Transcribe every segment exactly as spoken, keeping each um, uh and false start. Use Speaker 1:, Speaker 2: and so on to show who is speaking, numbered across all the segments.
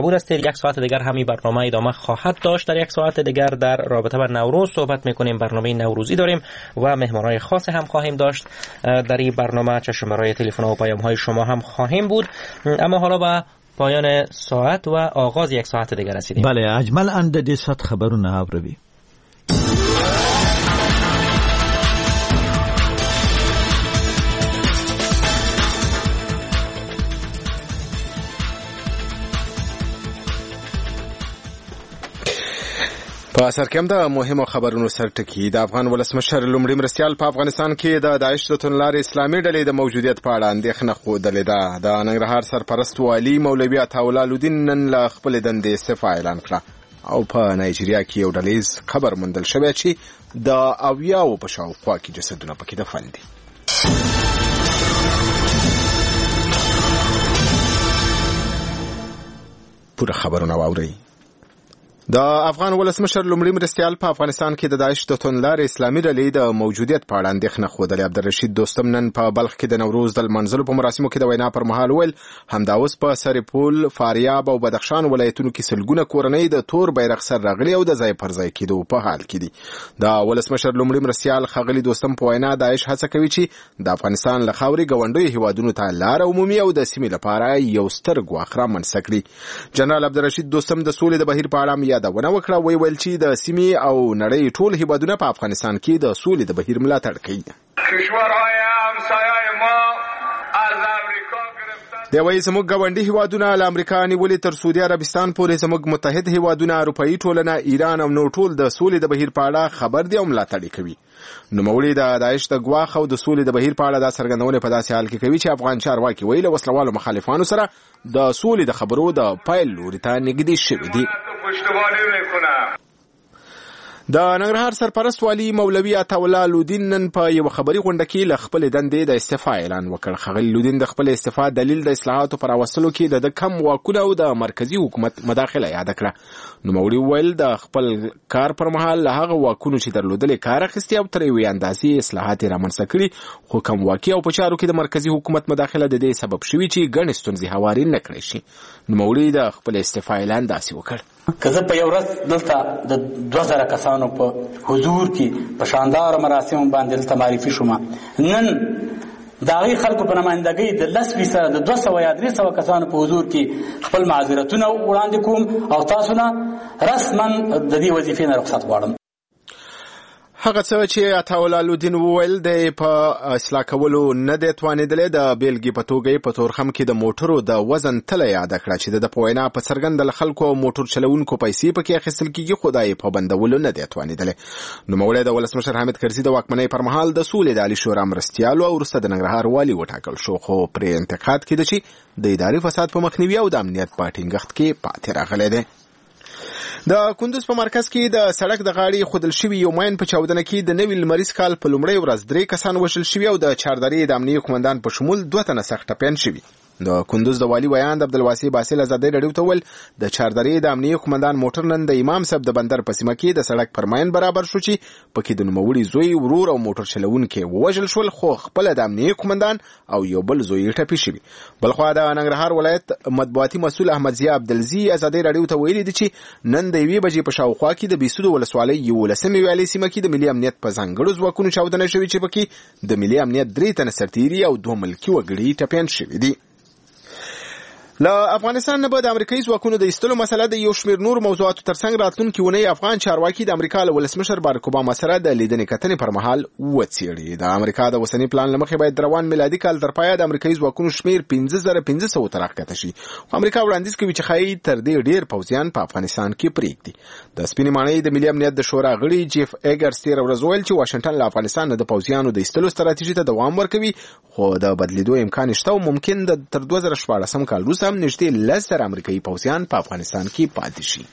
Speaker 1: بود است. یک ساعت دیگر همین برنامه ادامه خواهد داشت. در یک ساعت دیگر در رابطه با نوروز صحبت میکنیم. برنامه نوروزی داریم و مهمانای خاص هم خواهیم داشت. در این برنامه چشمه‌رای تلفن و پیام‌های شما هم خواهیم بود. اما حالا با پایان ساعت و آغاز یک ساعت دیگر رسیدیم.
Speaker 2: بله، اجمل اند د سات خبرونه اوروي.
Speaker 3: په سرکم د مهمو خبرونو سرټکی د افغان ولسمشر لومړي مرستیال په افغانستان کې د داعش د توندلارې اسلامي ډلې د موجودیت په اړه اندېښنه ښودلې ده. د ننګرهار سرپرست والي مولوي عطاالله الدین نن له خپلې دندې استعفا اعلان کړه او په نایجیریا کې یو ډلیز خبر موندل شوی چې د اویاو په شاوخوا کې جسدونه پکې دفن دي. پوره خبرونه واورئ. د افغان ولسمشر لومړي مرستیال په افغانستان کې د داعش د توندلارې اسلامي ډلې د موجودیت په اړه اندېښنه ښودلې. عبدالرشید دوستم نن په بلخ کې د نوروز د لمانځلو په مراسمو کې د وینا پر مهال وویل همدا اوس په سرپول، فاریاب او بدخشان ولایتونو کې سلګونه کورنۍ د تور بیرغ سر راغلي او د ځای پر ځای کېدو په حال کې دي. د ولسمشر لومړي مرستیال ښاغلي دوستم په وینا داعش هڅه کوي چې د افغانستان له خاورې ګاونډیو هیوادونو ته لاره عمومي او د سیمې لپاره یو ستر ګواښ رامنځته کړي. جنرال عبدالرشید دوستم د سولې د بهیر په اړه یادونه وکړه. وی ویل چې د سیمې او نړۍ ټول هیوادونه په افغانستان کې د سولې د بهیر ملاتړ کوي. کشورهای همسایه ما از امریکا گرفته دی وایي زموږ ګاونډي هیوادونه له امریکا نیولې تر سعودي عربستان پورې زموږ متحد هیوادونه، اروپایي ټولنه، ایران او نور ټول د سولې د بهیر په اړه خبر دي او ملاتړ کوي. نوموړي د داعش د ګواښ او د سولې د بهیر په اړه دا څرګندونه په داسې حال کې کوي چې افغان چارواکي ویل وسلوالو مخالفانو سره د سولې د خبرو د پایل لوري ته نږدې شوي دي. د ننګرهار سرپرست والي مولوي عطاالله الدین نن په یو خبري غونډه کې له خپل دندې د استعفا اعلان وکړ. ښاغلي الدین د خپل استعفا دلیل د اصلاحاتو پر راوستلو کې د کم واکونه او د مرکزی حکومت مداخله یاد کړه. نوموړي وویل د خپل کار پر مهال له هغه واکونو چې درلودل کار اخیستی او تر یوې اندازې اصلاحات رامنځته کړي، خو کم واکي او په چارو کې د مرکزی حکومت مداخله د دې سبب شوي چې ګڼې ستونزې هواري نه کړی شي. نوموړي د خپل استعفا اعلان داسې وکړ:
Speaker 4: که زه په یو ورځ دلته د دوه زره کسانو په حضور کې په شاندار مراسمو باندې دلته معرفي شوم، نن د هغې خلکو په نمایندګۍ د لس فیصده د دوه سوه یا درې سوه کسانو په حضور کې خپل معذرتونه وړاندې کوم او تاسو نه رسما د دې وظیفې نه رخصت غواړم.
Speaker 3: هغه څه چې عطاالله الدین وویل د په اصلاح کولو نه دی توانېدلی. د بیلګې په توګه په تورخم کې د موټرو د وزن تله یاده کړه چې د په وینا په څرګنده له خلکو او موټر چلوونکو پیسې پکې اخیستل کېږي، خو دا یې په بندولو نه دی توانېدلی. نوموړی د ولسمشر حامد کرزي د واکمنۍ پر مهال د سولې د عالي شورا مرستیالو او وروسته د ننګرهار والي وټاکل شو، خو پرې انتقاد کېده چې د اداري فساد په مخنیوي او د امنیت په ټینګښت کې پاتې راغلی دی. د کندوز په مرکز کې د سړک د غاړې خودل شوي یو ماین په چاودنه کې د نوي لمریز کال په لومړۍ ورځ درې کسان وژل شوي او د چاردرې د امنیې قومندان په شمول دوه تنه سخت ټپیان شوي. د کندوز د والي ویاند عبدالواسع باسل ازادي راډیو ته ویل د چاردرې د امنیې قومندان موټر نن د امام صاحب د بندر په سیمه کې د سړک پر ماین برابر شو چې پکې د نوموړي زوی، ورور او موټر چلوونکی ووژل شول، خو خپل د امنیې قومندان او یو بل زوی ټپي شوي. بلخوا د ننګرهار ولایت مطبوعاتي مسؤل احمد ضیا عبدالزي ازادي راډیو ته ویلي دي چې نن د یوې بجې په شاوخوا کې د بیسودو ولسوالۍ یولسمې ویالې سیمه کې د ملي امنیت په ځانګړو ځواکونو چاودنه شوې چې پکې د ملي امنیت درې تنه سرتیري او دوه ملکي وګړي ټپیان شوي دي. له افغانستان نه به د امریکایي ځواکونو د ایستلو مسله د یو شمېر نور موضوعاتو ترڅنګ راتلونکې اونۍ افغان چارواکي د امریکا له ولسمشر بارک اوباما سره د لیدنې کتنې پر مهال وڅېړي. د امریکا د اوسني پلان له مخې باید د روان میلادي کال تر پایه د امریکایي ځواکونو شمېر پنځه زره پنځه سوه ته راښکته شي، خو امریکا وړاندیز کوي چې ښایي تر دې ډېر پوځیان په افغانستان کې پرېږدي. د سپینې ماڼۍ د ملي امنیت د شورا غړي جیف ایګرز تېره ورځ وویل چې واشنګټن له افغانستان نه د پوځیانو د ایستلو ستراتیژي ته دوام ورکوي، خو د بدلېدو امکان شته او ممکن د تر دوه زره شپاړسم کال وروسته هم نږدې لس زره امریکایي پوځیان په افغانستان کې پاتې شي.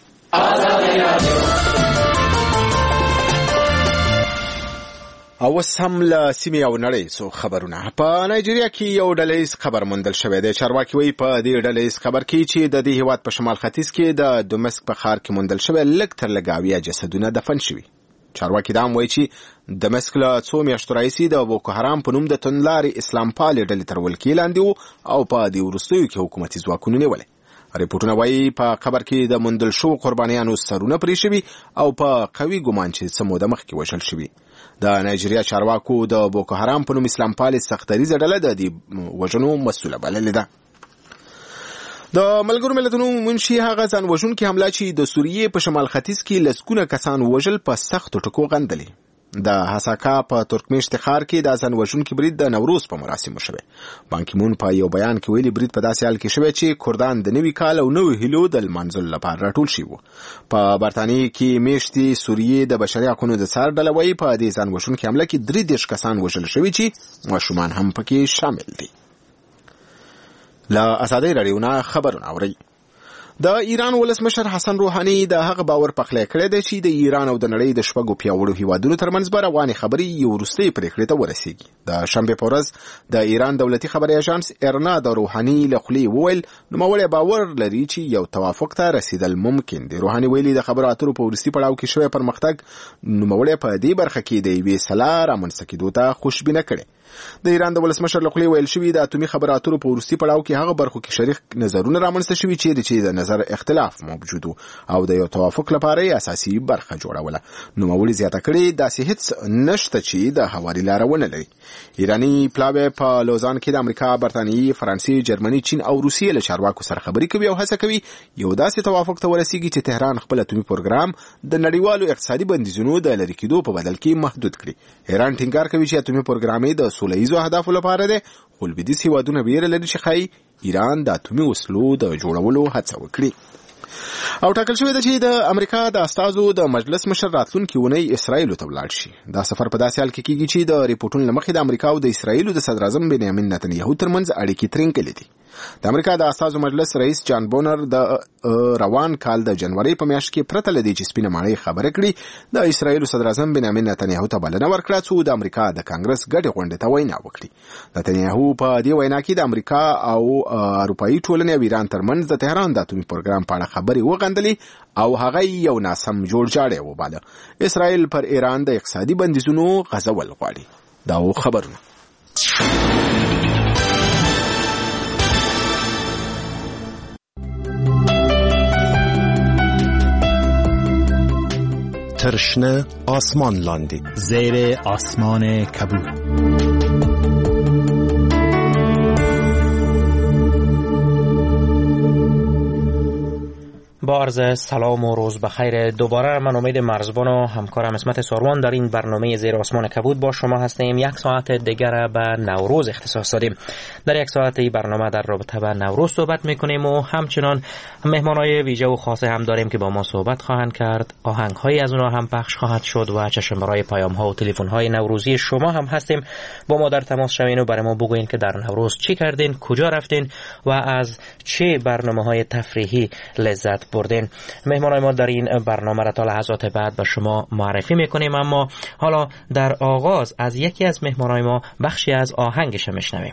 Speaker 3: او اوس هم له سیمې او نړۍ څو خبرونه. په نایجیریا کې یو ډلیز خبر موندل شوی دی. چارواکي وایي په دې ډلیز خبر کې چې د دې هیواد په شمال ختیځ کې د دمشق په ښار کې موندل شوی لږ تر لږه اویا جسدونه دفن شوي. چارواکي دا هم وایي چې دمشق له څو میاشتو راهیسې د بوکو حرام په نوم د توندلارې اسلام پالې ډلې تر ولکې لاندې و او په دې وروستیو کې حکومتي ځواکونو نیولی. ریپورتونه وایي په قبر کې د موندل شو قربانیانو سرونه پرې شوي او په قوي ګمان چې څه موده مخکې وژل شوي. د نایجیریا چارواکو د بوکو حرام په نوم اسلام پالې سختدریځه ډله د دې وژنو مسؤله بللې ده. د ملګرو ملتونو منشي هغه ځان وژونکې حمله چې د سوریې په شمال ختیځ کې لسګونه کسان وژل په سختو ټکو غندلې. د هساکا په ترکمنشت ښار کې د ځان وژونکي برید د نوروز په مراسمو شوی. بانکیمون په یو بیان کې ویلي برید په داسې حال کې شوی چې کردان د نوي کال او نوي هیلو د لمانځلو لپاره راټول شوي وو. په برتانیې کې میاشتې سوریې د بشري حقونو د څار ډله وایي په دې ځان وژونکې حمله کې درې دېرش کسان وژل شوي چې ماشومان هم پکې شامل دي. له ازادۍ راډیو نه خبرونه اورئ. د ایران ولسمشر حسن روحاني د هغه باور پخلی کړی دی چې د ایران او د نړۍ د شپږو پیاوړو هیوادونو ترمنځ به روانې خبرې یو وروستۍ پرېکړې ته ورسیږي. د شنبې په ورځ د ایران دولتي خبري اژانس ارنا د روحاني له خولې وویل نوموړی باور لري چې یو توافق ته رسیدل ممکن دی. روحاني ویلي د خبرو اترو په وروستي پړاو کې شوی پرمختګ نوموړی په دې برخه کې د یوې سلا رامنځته کېدو ته خوشبینه کړی. د ایران د ولسمشر له خولې ویل شوي د اتومي خبرو اترو په وروستي پړاو کې هغه برخو کې شریک نظرونه رامنځته شوي چې د نظر اختلاف موجود او د یو توافق لپاره اساسي برخه جوړوله. نوموړي زیاته کړې داسې هیڅ نشته چې د هواري لاره ونه لري. ایراني پلاوی په لوزان کې د امریکا، برتانیې، فرانسې، جرمني، چین او روسیې له چارواکو سره خبرې کوي او هڅه کوي یو داسې توافق ته ورسیږي چې تهران خپل اتومي پروګرام د نړیوالو اقتصادي بندیزونو د لرې کېدو په بدل کې محدود کړي. ایران ټینګار کوي چې اتومي پروګرام یې د سوله ییزو اهدافو لپاره دی، خو لویدیځ هیوادونه ویره لري چې ښایي ایران د اتومي وسلو د جوړولو هڅه وکړي. او ټاکل شوی ده چې د امریکا د استازو د مجلس مشر راتلونکي اونۍ اسرائیل ته ولاړ شي. دا سفر په داسې حال کې کیږي چې د ریپورتونو له مخې د امریکا او د اسرائیل د صدر اعظم بنیامین نتنیاهو ترمنځ اړیکې ترینګلې دي. د امریکا د استازو مجلس رئیس جان بونر د روان کال د جنوري په میاشت کې پرته لدی چې سپینه ماڼۍ خبره کړي د اسرائیل صدر اعظم بنیامین نتنیاهو ته بلنه ورکړه چې د امریکا د کانګرس ګډې غونډې ته وینا وکړي. نتنیاهو په دې وینا کې د امریکا او اروپאי ټولنې او ایران ترمنځ د تهران د اتومي پروګرام په اړه خبرې وغندلې او هغه یو ناسم جوړجاړی وباله. اسرائیل پر ایران د اقتصادي بندیزونو غځول غواړي. دا خبرونه
Speaker 5: ترشنه آسمان لاندی
Speaker 2: زیر آسمان کبود.
Speaker 1: با عرض سلام و روز بخیر. دوباره من امید مرزبان و همکارم اسمت ساروان در این برنامه زیر آسمان کبود با شما هستیم. یک ساعت دیگر به نوروز اختصاص دادیم. در یک ساعت این برنامه در رابطه با نوروز صحبت میکنیم و همچنان مهمانای ویژه و خاصه هم داریم که با ما صحبت خواهند کرد. آهنگ‌هایی از اونها هم پخش خواهد شد و چشم‌برای پیام‌ها و تلفن‌های نوروزی شما هم هستیم. با ما در تماس شوین و برای ما بگوین که در نوروز چی کردین، کجا رفتین و از چه برنامه‌های تفریحی لذت بردین. مهمانای ما در این برنامه را تا لحظات بعد به شما معرفی میکنیم، اما حالا در آغاز از یکی از مهمانای ما بخشی از آهنگش میشنویم.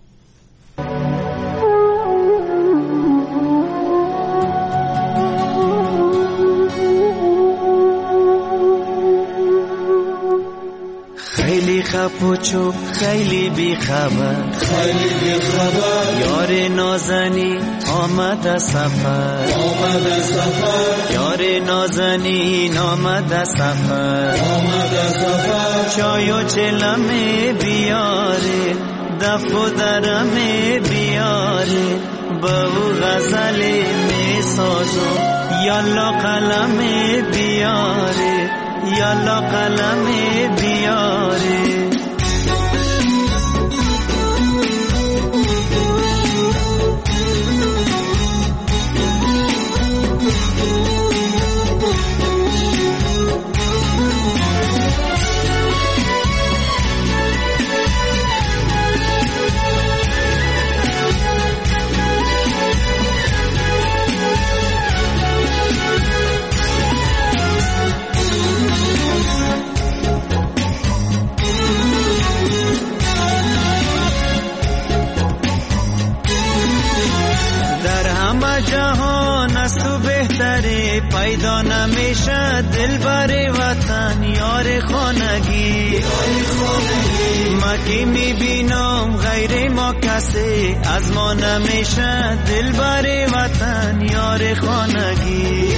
Speaker 6: خیلی خپوچو خیلی بی خبر
Speaker 7: خیلی بی خبر
Speaker 6: یار نازنی آمد سفر
Speaker 7: آمد سفر
Speaker 6: یار نازنین آمد سفر
Speaker 7: آمد سفر
Speaker 6: چای و چلمه بیاره دف و درمه بیاره بهو غزل می سازو یالا قلم بیاره یالا قلم بیاره پیدا نمیشه دل بر وطن یار خانگی ما کی میبینم غیر ما کسی از ما نمیشه دل بر وطن یار خانگی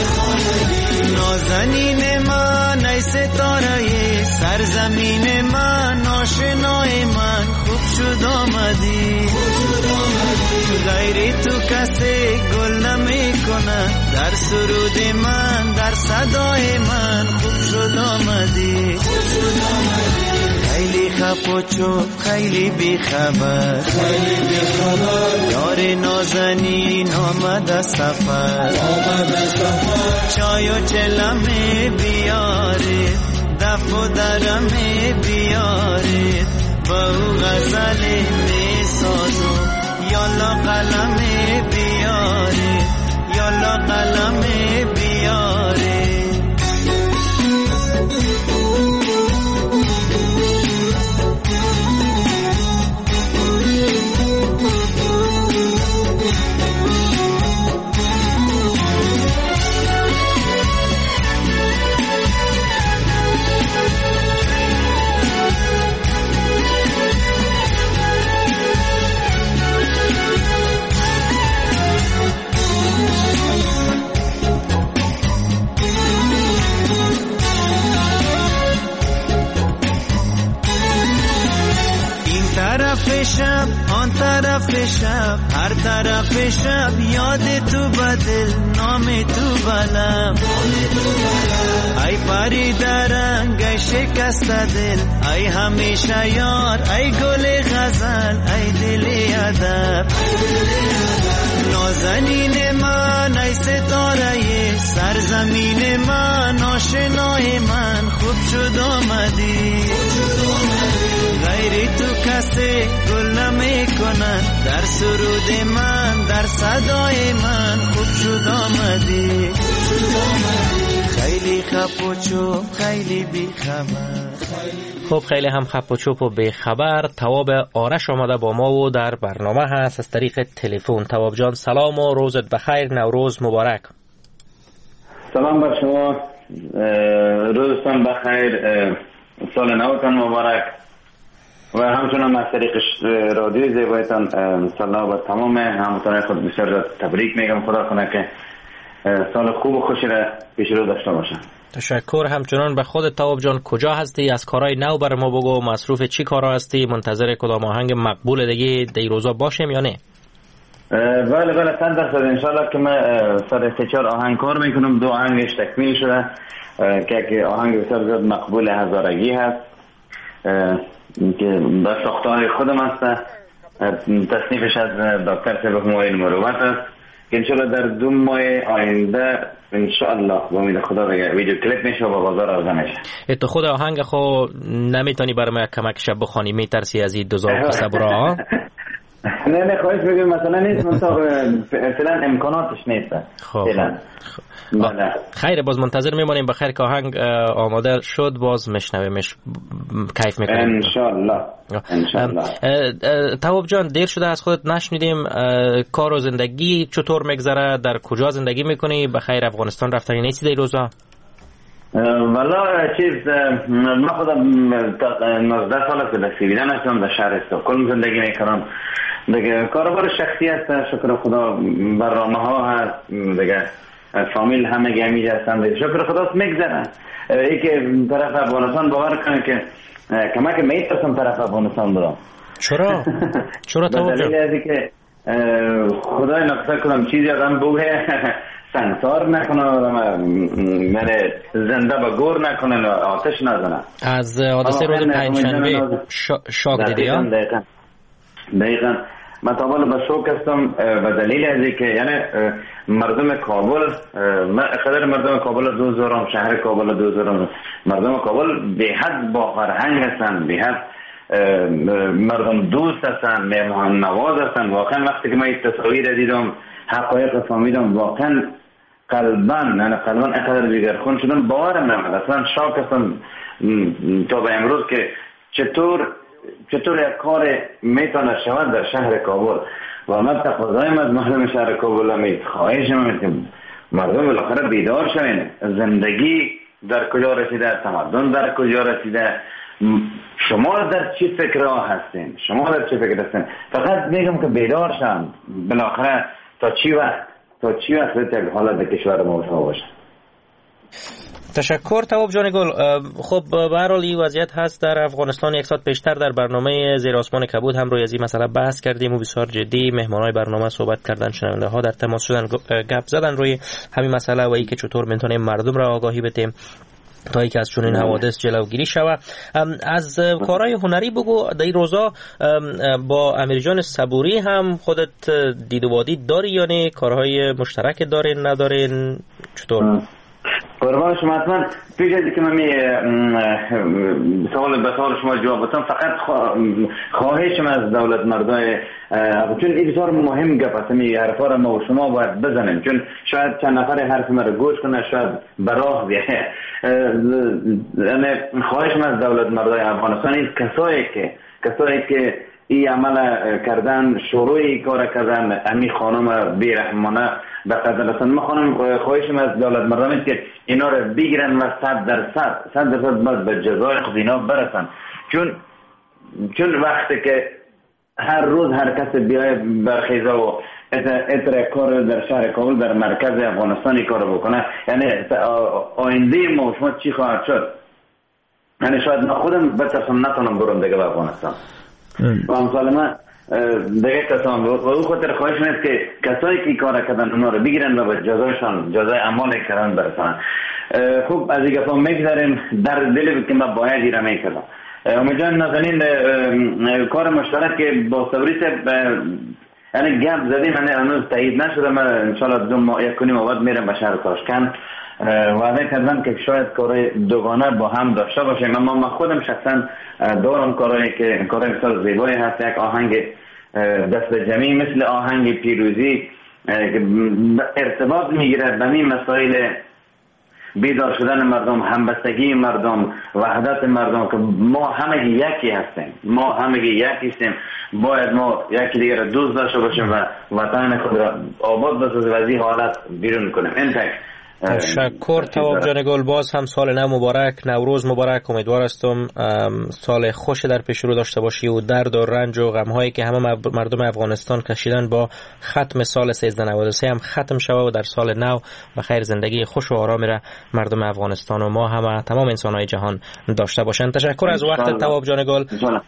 Speaker 6: نازنین من ای ستاره سرزمین من آشنای من خوب شد آمدی غیر تو کسی گل نمی کنه در سرود من در صدای من خوب شد آمدی خیلی خف و چوب خیلی بی خبر یار نازنین آمد سفر چای و چلمه بیارید دف و درمه بیارید با او غزل می سازم یالا قلمه بیارید یالا قلمه بیارید شب آن طرف شب هر طرف شب یاد تو بدل نام تو بلم ای پری درنگ ای شکست دل ای همیشه یار ای گل غزل ای دل ادب نازنین من ای ستاره سرزمین من آشنای من خوب شد آمدی غیر تو کسی گل نمی کنن در سرود من در صدای من خوب شد آمدی خیلی خپ و چوب خیلی بی خبر.
Speaker 1: خب خیلی هم خپ و چوب و بی خبر. تواب آرش آمده با ما و در برنامه هست از طریق تلفن. تواب جان سلام و روزت بخیر، نوروز مبارک.
Speaker 8: سلام بر شما، روزتان بخیر، سال نوتان مبارک و همچنان از طریق رادیو زیبایتان سلام بر تمام هموطنان خود بسیار تبریک میگم. خدا کنه که سال خوب و خوشی را پیش رو داشته باشم.
Speaker 1: تشکر. همچنان به خود تواب جان، کجا هستی؟ از کارهای نو بر ما بگو. مصروف چی کارا هستی؟ منتظر کدام آهنگ مقبول دیگه دی روزا باشیم یا نه؟
Speaker 8: بله بله صد درصد انشالله که من سر سه چهار آهنگ کار میکنم. دو آهنگش تکمیل شده که آهنگ بسیار زیاد مقبول هزارگی هست که به ساختار خودم هست. تصنیفش از دکتر صاحب همایون مروت است که انشالله در دو ماه آینده انشالله با امید خدا ویدیو کلیپ میشه و با بازار عرضه میشه.
Speaker 1: تو خود آهنگ خو نمیتونی برای ما کمک شب بخوانی؟ میترسی از این دوزار قصه برا؟
Speaker 8: نه نه خواهش بگیم مثلا نیست منطقه فعلا امکاناتش نیست.
Speaker 1: خب بله. خیر، باز منتظر میمونیم. بخیر که آهنگ آماده شد باز میشنویمش، کیف میکنیم
Speaker 8: انشالله انشالله.
Speaker 1: تواب جان دیر شده از خودت نشنیدیم. کار و زندگی چطور میگذره؟ در کجا زندگی میکنی؟ بخیر افغانستان رفتنی نیستی در روزا؟
Speaker 8: والا چیز من خودم نوزده سال که در سویدن هستم، در شهر استکهلم زندگی میکنم. دیگه کاروبار شخصی هست شکر خدا، برنامه ها هست دیگه، فامیل همه گمی هستن دیگه شکر خدا میگذره. ای که طرف افغانستان باور کنه که کمک میترسم طرف افغانستان برم.
Speaker 1: چرا؟ چرا تو؟
Speaker 8: به دلیل ازی که خدای نقصه کنم چیزی آدم بوه سنسار نکنه، من زنده با گور نکنه، آتش نزنه.
Speaker 1: از حادثه روز پنجشنبه شاک دیدی ها؟
Speaker 8: دقیقا دقیقا من طبعا به شوک هستم به دلیل ازی که یعنی مردم کابل، خدر مردم کابل دوزارم، شهر کابل دوزارم، مردم کابل به حد با فرهنگ هستن، به حد مردم دوست هستن، مهمان نواز هستن. واقعا وقتی که من این تصاویر دیدم حقایق فهمیدم واقعا قلبا یعنی قلبا اقدر دیگر خون شدم، باورم نمیاد. اصلا شاک هستم تا به امروز که چطور چطور یک کار میتونه شود در شهر کابل و من تقاضایم از مردم شهر کابل، امید خواهشم که مردم بالاخره بیدار شوین. زندگی در کجا رسیده، تمدن در کجا رسیده، شما در چی فکر ها هستین، شما در چی فکر هستین. فقط میگم که بیدار شن بالاخره. تا چی وقت تا چی وقت یک حالت کشور ما باشه.
Speaker 1: تشکر تواب جان گل. خب به هر حال این وضعیت هست در افغانستان. یک ساعت پیشتر در برنامه زیر آسمان کبود هم روی از این مسئله بحث کردیم و بسیار جدی مهمانای برنامه صحبت کردن، شنونده ها در تماس شدن، گپ زدن روی همین مسئله و اینکه چطور میتونیم مردم را آگاهی بدیم تا اینکه از چنین حوادث جلوگیری شود. از کارهای هنری بگو، در این روزا با امیر جان صبوری هم خودت دید و دید داری یا نه؟ کارهای مشترک دارین ندارین؟ چطور؟
Speaker 8: قربان شما. حتما پیش از که من می سوال به سوال شما جواب بدم، فقط خواهشم از دولت مردای، چون این بسیار مهم گپ است، می حرفا را ما و شما باید بزنیم، چون شاید چند نفر حرف ما را گوش کنه، شاید براه بیه. یعنی خواهشم از دولت مردای افغانستان، این کسایی که کسایی که این عمل کردن، شروعی کار کردن، امی خانم بیرحمانه به قدر رسن. ما خانم خواهشم از دولت مردم است که اینا رو بگیرن و صد درصد صد درصد باید به جزای خود اینا برسن. چون چون وقتی که هر روز هر کس بیای برخیزه و اتر کار در شهر کابل در مرکز افغانستانی کار بکنه، یعنی آینده ما شما چی خواهد شد؟ یعنی شاید من خودم بترسم نتونم برم دیگه به افغانستان. و امثال من دیگه کسان و او خاطر خواهش نیست که کسایی که کار کردن اونا رو بگیرن و به جزایشان جزای اعمال کردن برسن. خوب از این گفتا میگذاریم، در دل که من باید ایره میکردم. امیدوارم نازنین کار مشترک که با صبری یعنی گپ زدیم، یعنی هنوز تایید نشده. من انشالله دو ماه یک کنیم بعد میرم به شهر تاشکند. وعده کردم که شاید کارهای دوگانه با هم داشته باشیم. اما من خودم شخصا دارم کارهایی که کارهای بسیار زیبایی هست. یک آهنگ دست جمعی مثل آهنگ پیروزی که ارتباط میگیره به این مسائل بیدار شدن مردم، همبستگی مردم، وحدت مردم، که ما همه یکی هستیم، ما همه یکی هستیم. باید ما یکی دیگر را دوست داشته باشیم و وطن خود را آباد بسازیم و از این حالت بیرون کنیم. این تک
Speaker 1: تشکر تواب جان گل. باز هم سال نو مبارک، نوروز مبارک. امیدوار هستم سال خوش در پیش رو داشته باشی و درد و رنج و غم هایی که همه مردم افغانستان کشیدن با ختم سال سیزده نود و سه هم ختم شود و در سال نو به خیر زندگی خوش و آرامی را مردم افغانستان و ما همه تمام انسان‌های جهان داشته باشند. تشکر از وقت تواب جان گل.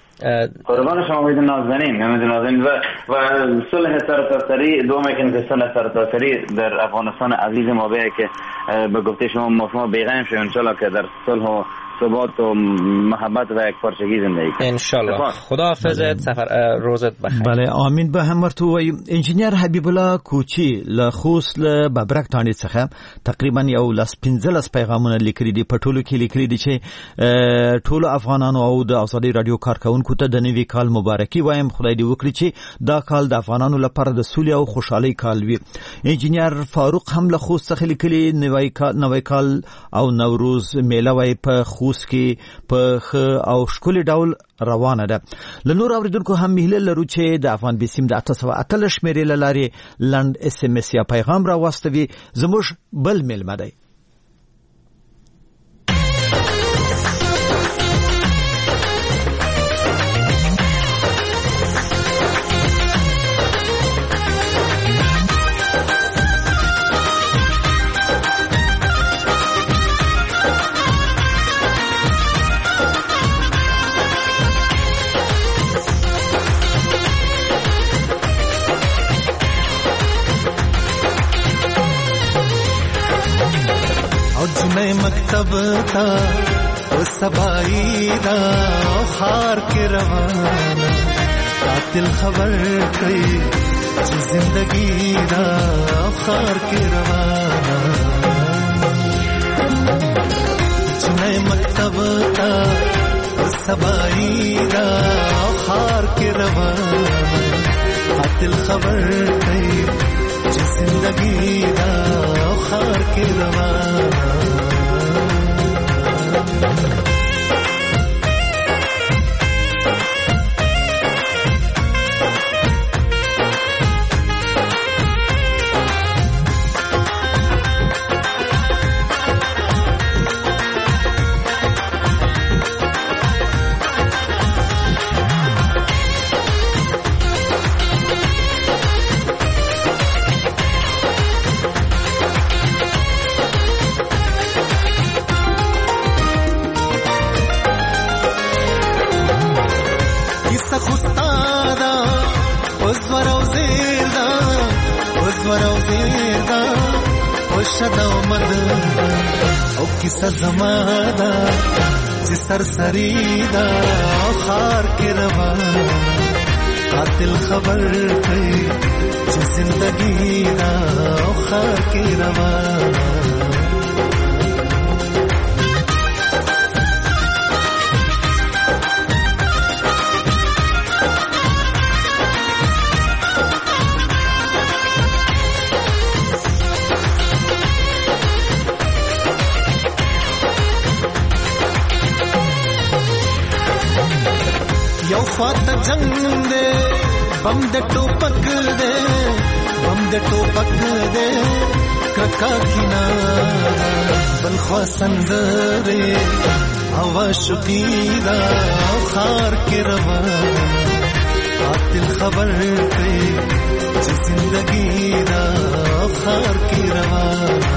Speaker 8: قربان شما. امید نازنین امید نازنین و و صلح سرتاسری دوم که صلح سرتاسری در افغانستان عزیز ما به که به گفته شما ما شما بیغم شویم ان شاءالله که در صلح و ثبات و محبت و یک پارچگی زندگی کنیم ان
Speaker 1: شاءالله. خداحافظ. سفر روزت بخیر.
Speaker 2: بله آمین. به هم ورته وای انجینیر حبیب الله کوچی له خوست له ببرک تانې څخه تقریبا یو لاس پنځلس پیغامونه لیکلي دي، په ټولو کې لیکلي دي چې ټولو افغانانو او د ازادي رادیو کارکونکو ته د نوي کال مبارکي وایم. خدای دې وکړي چې دا کال د افغانانو لپاره د سولې او خوشحالۍ کال وي. انجینیر فاروق هم له خوست څخه لیکلي نوي کال نوي کال او نوروز میله وای په خوست کې په خ او شکل ډول روانه ده. لنور اوریدونکو هم مهله لرو چې د افغان بیسیم د اته سوه اتلس شمیرې له لارې لنډ اس ام اس یا پیغام را واستوي. زموږ بل میلمه دی.
Speaker 6: मैं मकतब था वो सबाई दा खार के रवाना कातिल खबर कई जिंदगी दा खार के रवाना मैं मकतब था वो सबाई दा खार के रवाना कातिल खबर कई जिंदगी दा खार के रवाना زیردا خوشد آمد او کیسه زمادا چې سرسری دا خار کې روا قاتل خبر کوي چې زندگی دا خار کې روا یو خواته جنگ دے بم د ټوپک دے بم د ټوپک دے ککا کنارا بل خوا سندره هوا شقیدا خار کې روا قاتل خبر کوي چې زندگی دا خار کې روا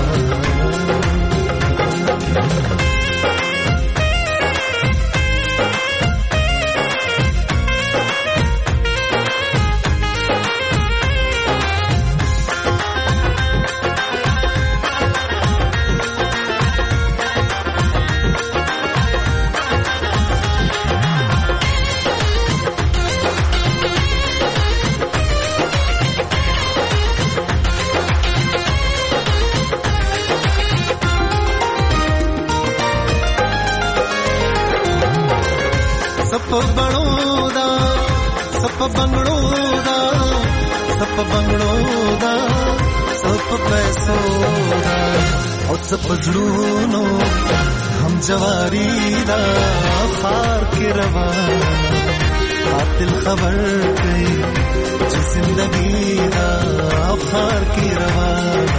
Speaker 6: सप बंगड़ोदा सप बंगड़ोदा सप बंगड़ोदा सप पैसोदा और सप जुनूनो हम जवारीदा खार के रवा कातिल खबर कई जो जिंदगी दा खार के रवा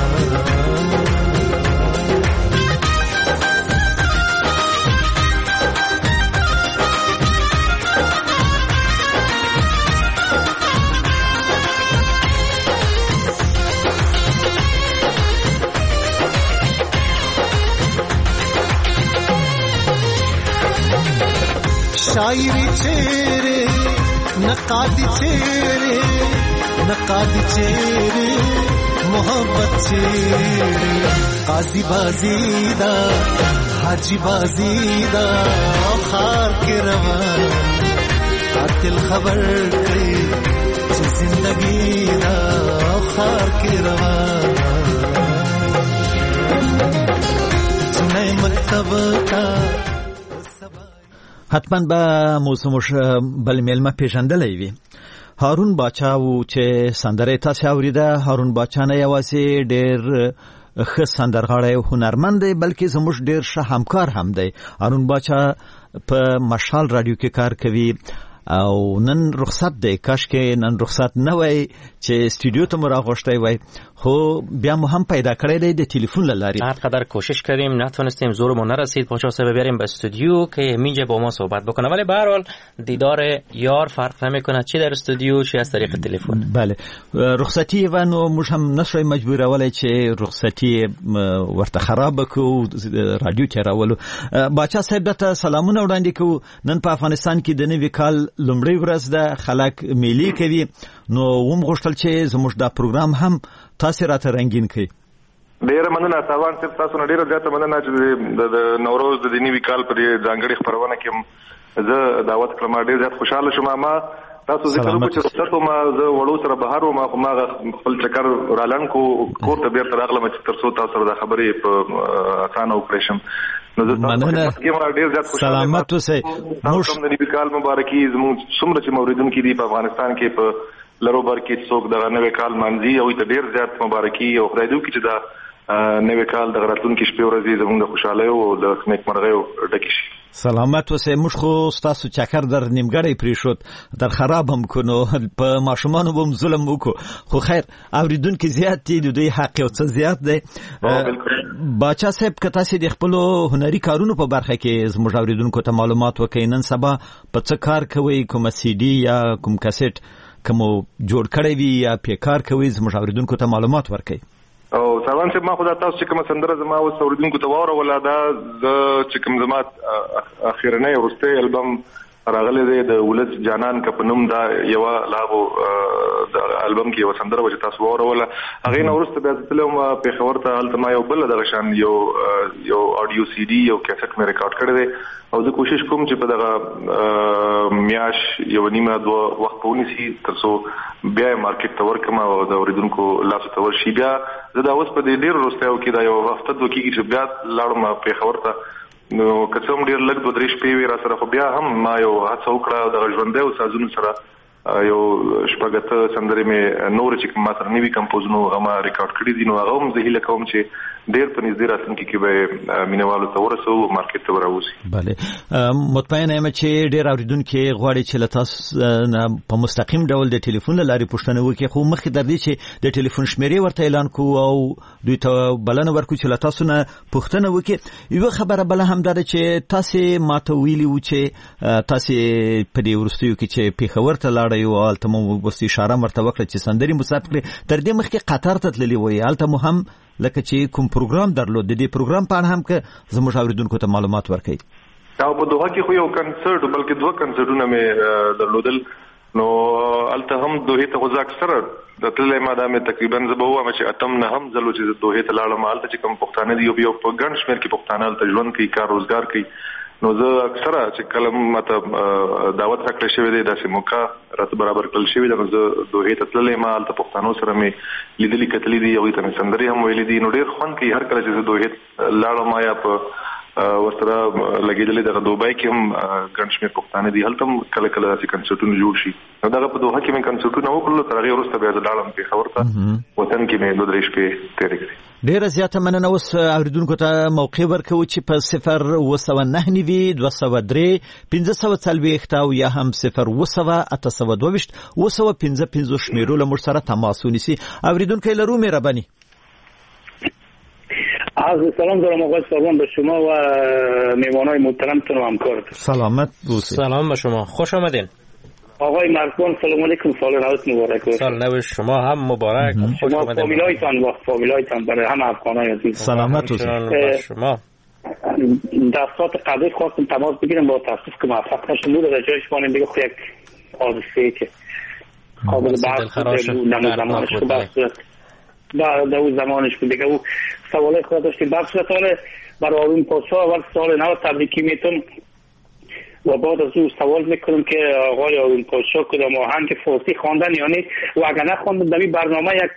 Speaker 6: शायरी चेहरे नकादी चेहरे नकादी चेहरे मोहब्बत चेहरे काजी बाजीदा हाजी बाजीदा खार के रवा कातिल खबर कई जो जिंदगी दा खार के रवा जुने मकतब का
Speaker 2: حتما به موسموش بل میلمه پیژندلی وي. هارون باچا و چې سندره تاسو اوریده. هارون باچا نه یوازې ډېر ښه سندرغاړی او هنرمند دی بلکې زموږ ډېر ښه همکار هم دی. هارون باچا په مشال رادیو کې کار کوي او نن رخصت دی. کاش که نن رخصت نه وای چې استودیو ته مراغوشته وای خو بیا مو هم پیدا کړی دی د تلفن لاری.
Speaker 1: هر قدر کوشش کردیم نتونستیم زورمون نرسید پاچا صاحب بریم به استودیو که مینجا با ما صحبت بکنه ولی به هر حال دیدار یار فرق نمیکنه چی در استودیو چی از طریق تلفن.
Speaker 2: بله رخصتی و نو موږ هم نشوي مجبور ولای چې رخصتی ورته خراب کو رادیو کې راولو. باچا صاحب ته سلامونه وړاندې کو. نن په افغانستان کې د نوي کال لومړی ورځ ده خلک میلې کوي نو وم غوښتل چې زموږ دا پروګرام هم تاسو راته رنگین کړئ.
Speaker 9: ډیره مننه ساوان صاحب تاسو نه ډیره زیاته مننه چې د نوروز د نوي کال پر ځانګړي خبرونه کې زه دعوت کړم. ډیر زیات خوشاله شوم. ما تاسو ذکر وکړ چې تاسو ما زه وړو سره بهر ما ما خپل چکر رالن کو کور ته بیرته راغلم چې تر څو تاسو سره د خبرې په اسانه وکړم. نو زه تاسو ته ډیر زیات خوشاله
Speaker 2: سلامت اوسئ.
Speaker 9: موږ د نوي کال مبارکي زموږ څومره چې موریدونکو دي په افغانستان کې په لرو بر کې څوک د نوې کال مانځي او ته ډیر زیات مبارکي او خدای دې وکړي چې دا نوې کال د راتلونکي شپې ورځې زموږ د خوشحالۍ او د نیکمرغۍ ډکې شي.
Speaker 2: سلامت اوسئ. موږ خو ستاسو چکر در نیمګړی پریښود در خراب هم کونو په ماشومانو هم ظلم وکړو خو خیر اوریدونکو زیات دي د دوی حق او څه زیات دی. باچا صاحب که تاسو د خپل هنري کارونو په برخه کې زموږ اوریدونکو ته معلومات وکړئ نن سبا په څه کار کوي کوم سی ډي یا کوم کیسټ کوم جوړ کړی وي یا په کار کوي زموږ اوریدونکو ته معلومات ورکړئ.
Speaker 9: او سلام صاحب ما خدای تاسو چې کوم سندره زما او اوریدونکو ته واره ولا دا چې کوم زما اخیرنۍ ورسته البم راغله د ولس جانان کپنوم دا یو لاغو د البوم کې یو سندره وجه تاسو وروله هغه نو ورسته بیا تلم په خبر ته الته ما یو بل د غشان یو یو اډیو سی ډي یو کیسټ مې ریکارډ کړی دی او زه کوشش کوم چې په دغه میاش یو نیمه دوه وخت پونیسي ترڅو بیا مارکیټ ته ورکم او د اوریدونکو لاس ته ورشي بیا زه دا اوس په دې ډیر وروسته کې دا یو هفته دوه کې چې بیا لاړم په خبر ته نو کڅوم ډیر لږ دوه درې شپې وی را سره خو بیا هم ما یو هڅه وکړه د ژوندۍ او سازونو سره یو شپږته سندرې مې نور چې ما سره نوي کمپوزونو هغه ریکارډ کړی دي نو هغه هم زه هیله کوم چې ډیر په نږدې راتلونکي کې به مینوالو ته ورسو مارکیټ ته وراوځي.
Speaker 2: بله مطمئنه یم چې ډیر اوریدونکو غواړي چې له تاسو په مستقیم ډول د ټلیفون لارې پوښتنه وکړي خو مخکې در دي چې د ټلیفون شمیرې ورته اعلان کوو او دوی ته بلنه ورکړو چې له تاسو نه پوښتنه وکړي. یوه خبره بله هم ده چې تاسو ماته ویلي وو چې تاسو په دې وروستیو کې چې پیښور ته لاړئ او هلته مو وروستۍ اشاره ورته وکړه چې سندرې مسافر کړې تر دې مخکې قطر ته تللي وئ هلته مو هم لکه چې کوم پروګرام درلود د دې پروګرام په اړه هم که زموږ اوریدونکو ته معلومات ورکړئ.
Speaker 9: او په دوه کې خو یو کنسرت بلکې دوه کنسرتونه مې درلودل نو الته هم دوه ته غوځ اکثر د تللې ما د تقریبا زه به وایم چې اتم نه هم زلو چې دوه ته لاړم الته چې کوم پښتانه دی یو په ګڼ شمېر کې پښتانه الته ژوند کوي کار روزګار کوي نو زه اکثر چې کله ماته دعوت راکړل شوی دی داسې موقع راته برابر کړل شوی دی نو زه دوه ته تللې ما الته پښتانو سره مې لیدلې کتلې دي او ته مې سندرې هم ویلې دي نو ډېر خوند کوي هر کله چې زه دوه لاړم یا په ورسره لګېدلې دغه دوبۍ کې هم ګڼ شمېر پښتانه دي هلته هم کله کله داسې کنسرټونه جوړ شي نو دغه په دوحه کې مې کنسرټونه وکړل تر هغې وروسته بیا زه لاړم پېښور ته وطن کې مې دوه درې شپې تېرې کړې.
Speaker 2: ډیره زیاته مننه. اوس اوریدونکو ته موقع ورکوو چې په صفر اوه سوه نهه نوي دوه سوه درې پنځه سوه څلوېښت او یا هم صفر اوه سوه اته سوه دوه ویشت اوه سوه پنځه پنځوس شمېرو له موږ سره تماس ونیسي. اوریدونکی لرو مهرباني.
Speaker 10: عرض سلام دارم آقای سروان به شما و میوانای محترمتون و همکارتون.
Speaker 2: سلامت باشید.
Speaker 1: سلام به شما، خوش آمدین.
Speaker 10: آقای مرکون سلام علیکم، سال نوت مبارک باشه.
Speaker 1: سال نو شما هم مبارک. خوش
Speaker 10: شما
Speaker 1: آمدین.
Speaker 10: فامیلایتان و فامیلایتان برای همه افغانای عزیز.
Speaker 2: سلامت باشید.
Speaker 1: شما
Speaker 10: در ساعت قبلی خواستم تماس بگیرم با تاسف که موفق نشدم بود در جای شما نمیگه خو یک حادثه‌ای که قابل بحث بود در زمانش که بحث در اون زمانش بود دیگه. او سوالای خود داشتیم بخش سال برای آرون پاشا اول سال نو تبریکی میتون و بعد از او سوال میکنم که آقای آرون پاشا کدام آهنگ فارسی خواندن یعنی و اگر نخواندن در این برنامه یک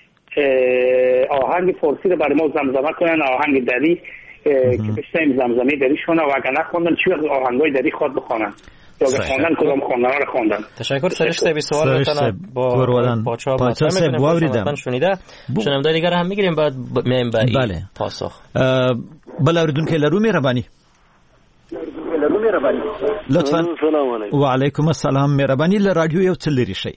Speaker 10: آهنگ فارسی رو برای ما زمزمه کنن، آهنگ دری که بشنیم زمزمه دریشونه و اگر نخواندن چی آهنگای دری خود بخوانن یا بخواندن کدام خواندن رو خواندن.
Speaker 1: تشکر. سرش سبی سوال تن با پاچا پاچا سب واوریدم شنیده شنونده دیگر هم میگیریم بعد میایم با
Speaker 2: بله
Speaker 1: پاسخ.
Speaker 2: بله اوریدونکو لرو مهرباني. لطفا. و علیکم السلام. مهرباني ل رادیو یو څه لري شي.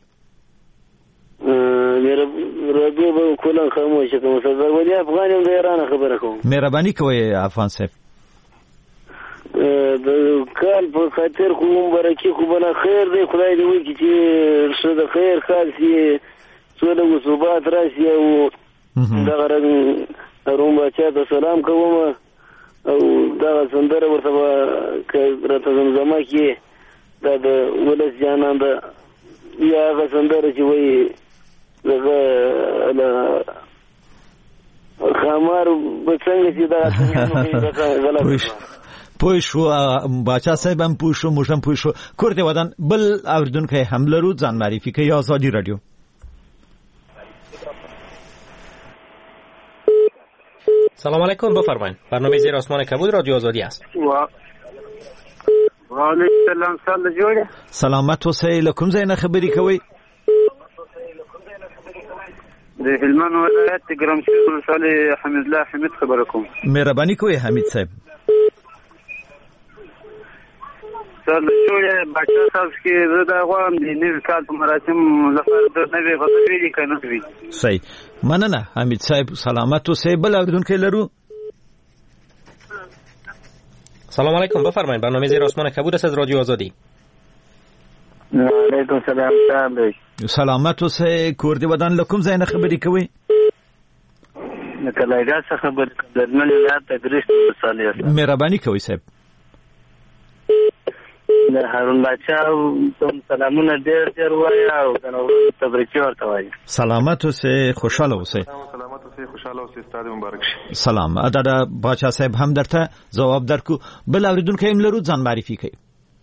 Speaker 11: رادیو به کله خاموشه کوم سره ولې افغان یم د ایران خبره کوم.
Speaker 2: مهرباني کوي افغان صاحب.
Speaker 11: د کال په خاطر خو مبارکي خو بنا خیر دی خدای دې وکړي چې څه د خیر کال شي څو د ثبات راشي او دغه رنګ روم بچا ته سلام کوم او دا سندره ورته راته زمزمه کې دا د ولس جانان دا یا هغه سندره چې وایي دغه خامار به څنګه چې دا غلط
Speaker 2: پوه شو باچا صاحب هم پوه شو موږ هم پوه شو. کور دې ودان بل اوریدونکی هم لرو ځان معرفي کوي. آزادی رادیو.
Speaker 1: سلام علیکم، بفرمایید. برنامه زیر آسمان کبود رادیو آزادی است.
Speaker 10: و علیکم السلام. سال جوړه.
Speaker 2: سلامت اوسئ. له کوم ځای نه خبرې کوئ؟
Speaker 10: د هلمند ولایت ګرمسیر ولسوالۍ حمید الله حمید خبره کوم.
Speaker 2: مهرباني کوئ حمید صاحب.
Speaker 10: سر جوړه بچا صاحب کې زه دا غواړم د نوي کال په مراسم لپاره د نوې غوښتنې دي کنه وي.
Speaker 2: صحیح. مننه حمید صاحب. سلامت اوسئ. بل اوریدونکی لرو.
Speaker 1: سلام علیکم، بفرمایید. برنامه زیر آسمان کبود است از رادیو آزادی.
Speaker 10: علیکم سلام صاحب.
Speaker 2: سلامت اوسئ. کور دې ودان له کوم ځای نه خبرې کوئ؟
Speaker 10: د کلایګا څخه خبر درمل ولایت تدریس ولسوالۍ.
Speaker 2: مهرباني کوئ صاحب.
Speaker 11: د هارون باچا ته سلامونه ډېر ډېر وایي او د نوروز تبریکې ورته وایي.
Speaker 2: سلامت اوسئ، خوشحاله اوسئ.
Speaker 9: سلامت اوسئ، خوشحاله اوسئ، ستاسو مبارک شي.
Speaker 2: سلام. دا باچا صاحب هم درته جواب درکو. بل اوریدونکو هم لرو، ځان معرفي کړئ.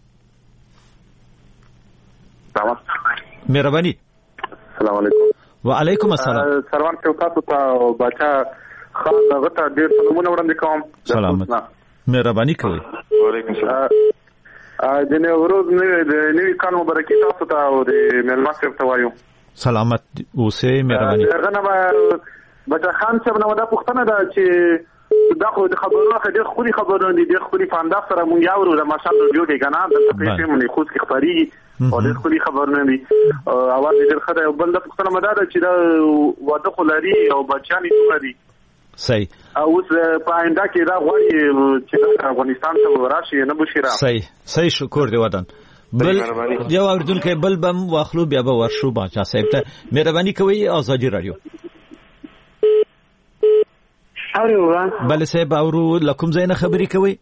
Speaker 12: سلام.
Speaker 2: مهرباني.
Speaker 12: السلام علیکم.
Speaker 2: وعلیکم السلام.
Speaker 12: سروان ته تاسو ته باچا خان غته ډېر سلامونه وړاندې کوم.
Speaker 2: سلامت. مهرباني کوئ.
Speaker 9: وعلیکم السلام.
Speaker 12: د نوروز د نوي کال مبارکي تاسو ته او د مېلمه صاحب ته وایو.
Speaker 2: سلامت اوسئ، مهرباني.
Speaker 12: هغه نه باچا خان صاحب نو دا پوښتنه ده چې دا خو د خبرونو ډېر خولي خبرونه دي، ډېر خولي فاندا سره مونږ یاورو د ماشال رادیو کې کنه د تپېښې مونږ خو څه خبري او ډېر خولي خبرونه دي. اواز ډېر خدای او بل د پوښتنه مده ده چې دا واده خلاري او بچانی څومره دي.
Speaker 2: صحیح.
Speaker 12: اوس په آینده کې دا غواړي چې افغانستان ته ورشي نه بشي را.
Speaker 2: صحیح صحیح شکر دی ودان. بل یو اوریدونکو بل بم واخلو بیا به ورشو باچا صاحب ته. مهرباني کوئ. آزادي رادیو.
Speaker 11: اورو
Speaker 2: بل صاحب اورو لکم زین خبري کوي.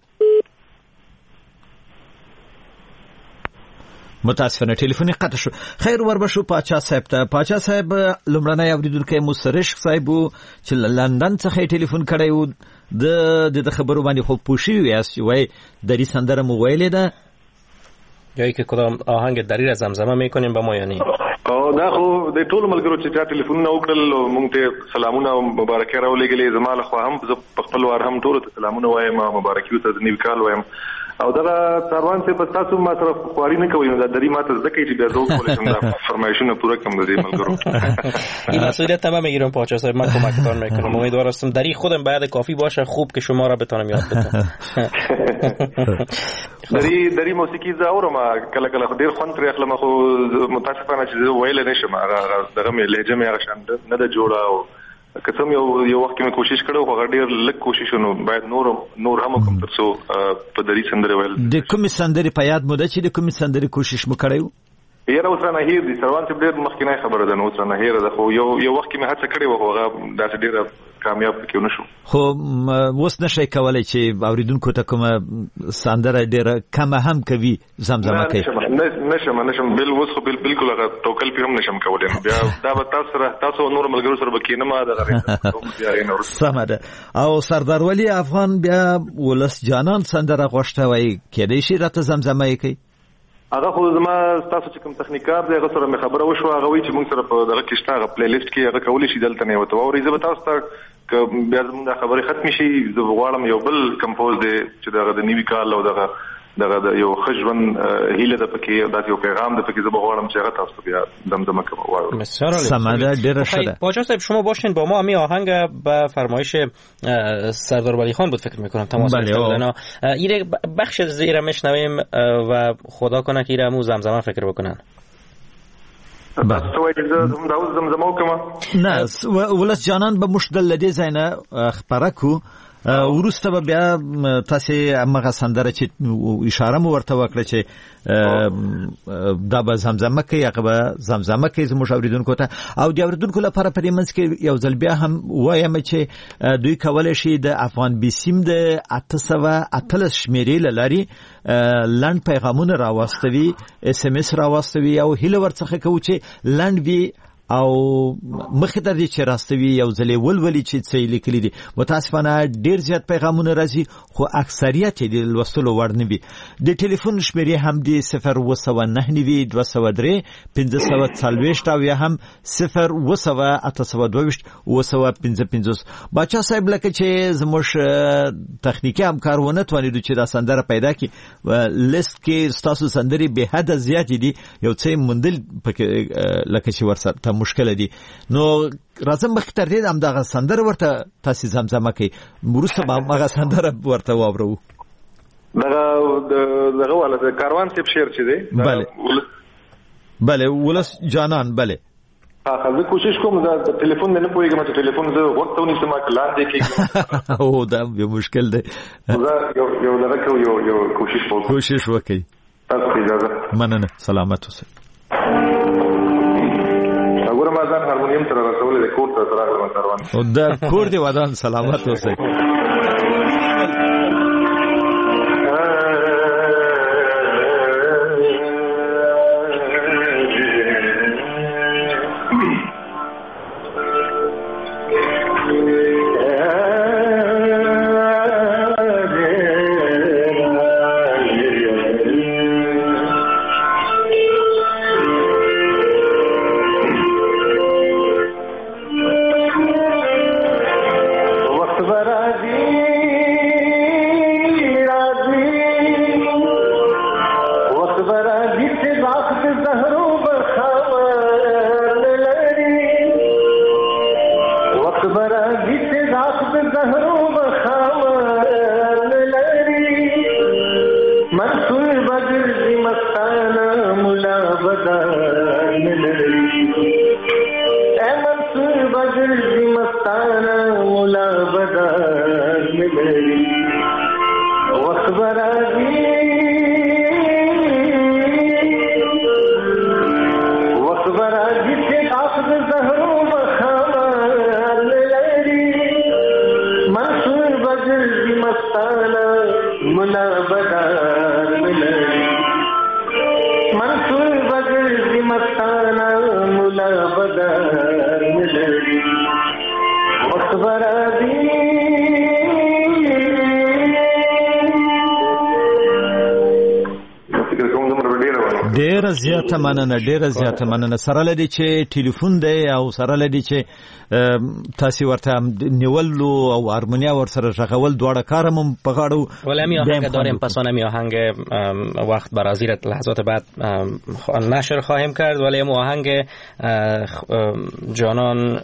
Speaker 2: متاسفانه ټلیفون قطع شو. خیر وربشو پاچا صاحب ته. پاچا صاحب لمړنۍ اوریدونکو مسرش صاحب چې لندن څخه ټلیفون کړی و د د خبرو باندې خو پوښي ویاست وای دری سندره مو ویلې ده
Speaker 1: جایی که کدام آهنگ دری را زمزمه میکنیم به ما یا نه؟
Speaker 9: او دا خو د ټول ملګرو چې چا ټلیفون نه وکړل مونږ ته سلامونه او مبارکي راولېږلې. زما خو هم په خپل وار هم ټول ته سلامونه وایم، مبارکي ته د نیو کال وایم. او دا سروان ته په تاسو ما سره خواري نه کوي، دا درې ماته ځکه چې بیا زه کولای شم دا فرمایشونه پوره کړم د دې ملګرو.
Speaker 1: این مسئولیت تمام میگیرم پاچا صاحب، من کمکتون میکنم. امیدوار هستم دری خودم باید کافی باشه خوب که شما را بتونم یاد بدم.
Speaker 9: دری دری موسیقي زه اورم کله کله ډیر خوند ترې اخلم، خو متاسفانه چې زه ویل نشم، هغه دغه مې لهجه مې هغه شان نه ده جوړه. او که څوم یو یو وخت مې کوشش کړو خو ډیر لږ کوششونه باید نور نور هم کوم ترڅو په دری سندره ویل.
Speaker 2: د کومې سندرې په یاد مو ده چې د کومې سندرې کوشش مو کړی و؟
Speaker 9: یاره اوس رانه هیر دي. سروان صاحب ډېر مخکینی خبره ده، نو اوس رانه هیره ده، خو یو یو وخت کې مې هڅه کړې وه خو هغه داسې ډېره کامیاب پکې ونه شو.
Speaker 2: خو اوس نشئ کولی چې اوریدونکو ته کومه سندره ډېره کمه هم کوي زمزمه کوي؟
Speaker 9: نشم نشم بل اوس خو بالکل هغه توکل پې هم نشم کولی. بیا دا به تاسو سره تاسو نور ملګرو سره به کښېنم دغه
Speaker 2: سمه ده. او سردار ولی افغان بیا ولس جانان سندره غوښته وایي، کېدای شي راته زمزمه یې کوي؟
Speaker 9: هغه خو زما تاسو چې کوم تخنیکار دی هغه سره مې خبره وشوه، هغه وایي چې موږ سره په دغه کې شته هغه پلی لیست کې هغه کولی شي دلته نه وته واوري. زه به تاسو ته که بیا زموږ دا خبرې ختمې شي زه غواړم یو بل کمپوز دی چې دغه د نیوي کال او دغه دغه یو ښه ژوند هیله ده پکې، داسې یو پیغام ده پکې، زه به غواړم چې هغه تاسو بیا دمدمه کوم واورم.
Speaker 2: سمه ده، ډېره ښه ده.
Speaker 1: پاچا صاحب شما باشین با ما. همین آهنگ به فرمایش سردار ولی خان بود فکر میکنم تماس گرفتن. ایره بخش زیر میشنویم و خدا کنه که ایره مو زمزمه فکر بکنن.
Speaker 9: بس تو اجازه هم داوود زمزمه وکم.
Speaker 2: نه ولس جانان به مشدل لدی زینه خبره کو ورسته به بیا تاسو هغه سندره چې اشاره مو ورته وکړه چې دا به زمزمه کوي، هغه به زمزمه کوي زموږ اوریدونکو ته. او د اوریدونکو لپاره په دې منځ کې یو ځل بیا هم وایم چې دوی کولی شي د افغان بیسیم د اته سوه اتلس شمیرې له لارې لنډ پیغامونه راواستوي، اس ام اس راواستوي او هیله ورڅخه کوو چې لنډ وي او مخې ته دې چې راستوي یو ځلې ولولي چې څه یې لیکلي دي. متاسفانه ډېر زیات پیغامونه راځي خو اکثریت یې د لوستلو وړ نه وي. د ټلیفون شمیرې هم دي صفر اوه سوه نهه نوي دوه سوه درې پنځه سوه څلوېښت او یا هم صفر اوه سوه اته سوه دوه ویشت اوه سوه پنځه پنځوس. باچا صاحب لکه چې زموږ تخنیکي همکار ونه توانېدو چې دا سندره پیدا کړي، لیست کې ستاسو سندرې بې حده زیاتې دي، یو څه یې موندل پکې لکه چې ورسره مشکل دي. نو راځم مخکې تر دې همدغه سندره ورته تاسې زمزمه کوي، وروسته به هغه سندره ورته واورو.
Speaker 9: دغه دغه والا د کاروان صاحب شعر چې دی
Speaker 2: بله بله ولس جانان بله
Speaker 9: هغه زه کوشش کوم دا ټلیفون نه پوهېږم چې ټلیفون زه وخت ونیسم لاندې کېږم.
Speaker 2: او دا یو مشکل دی.
Speaker 9: یو یو دغه کو یو یو کوشش وکړو
Speaker 2: کوشش وکړئ.
Speaker 9: تاسو اجازه
Speaker 2: مننه. سلامت اوسئ.
Speaker 9: وګورم ځان هارمونیم سره راټولې د کور ته راغلم کاروان.
Speaker 2: او دا کور دی ودان. سلامت اوسئ. ډیره زیاته مننه ډیره زیاته مننه سره لدی چې ټلیفون دی او سره لدی چې تاسو ورته نیولو او هارمونیا ور سره شغول دواړه کارم په غاړو
Speaker 1: ولی می آهنگ داریم پسانه می آهنگ وقت برازی را لحظات بعد نشر خواهیم کرد ولی می آهنگ جانان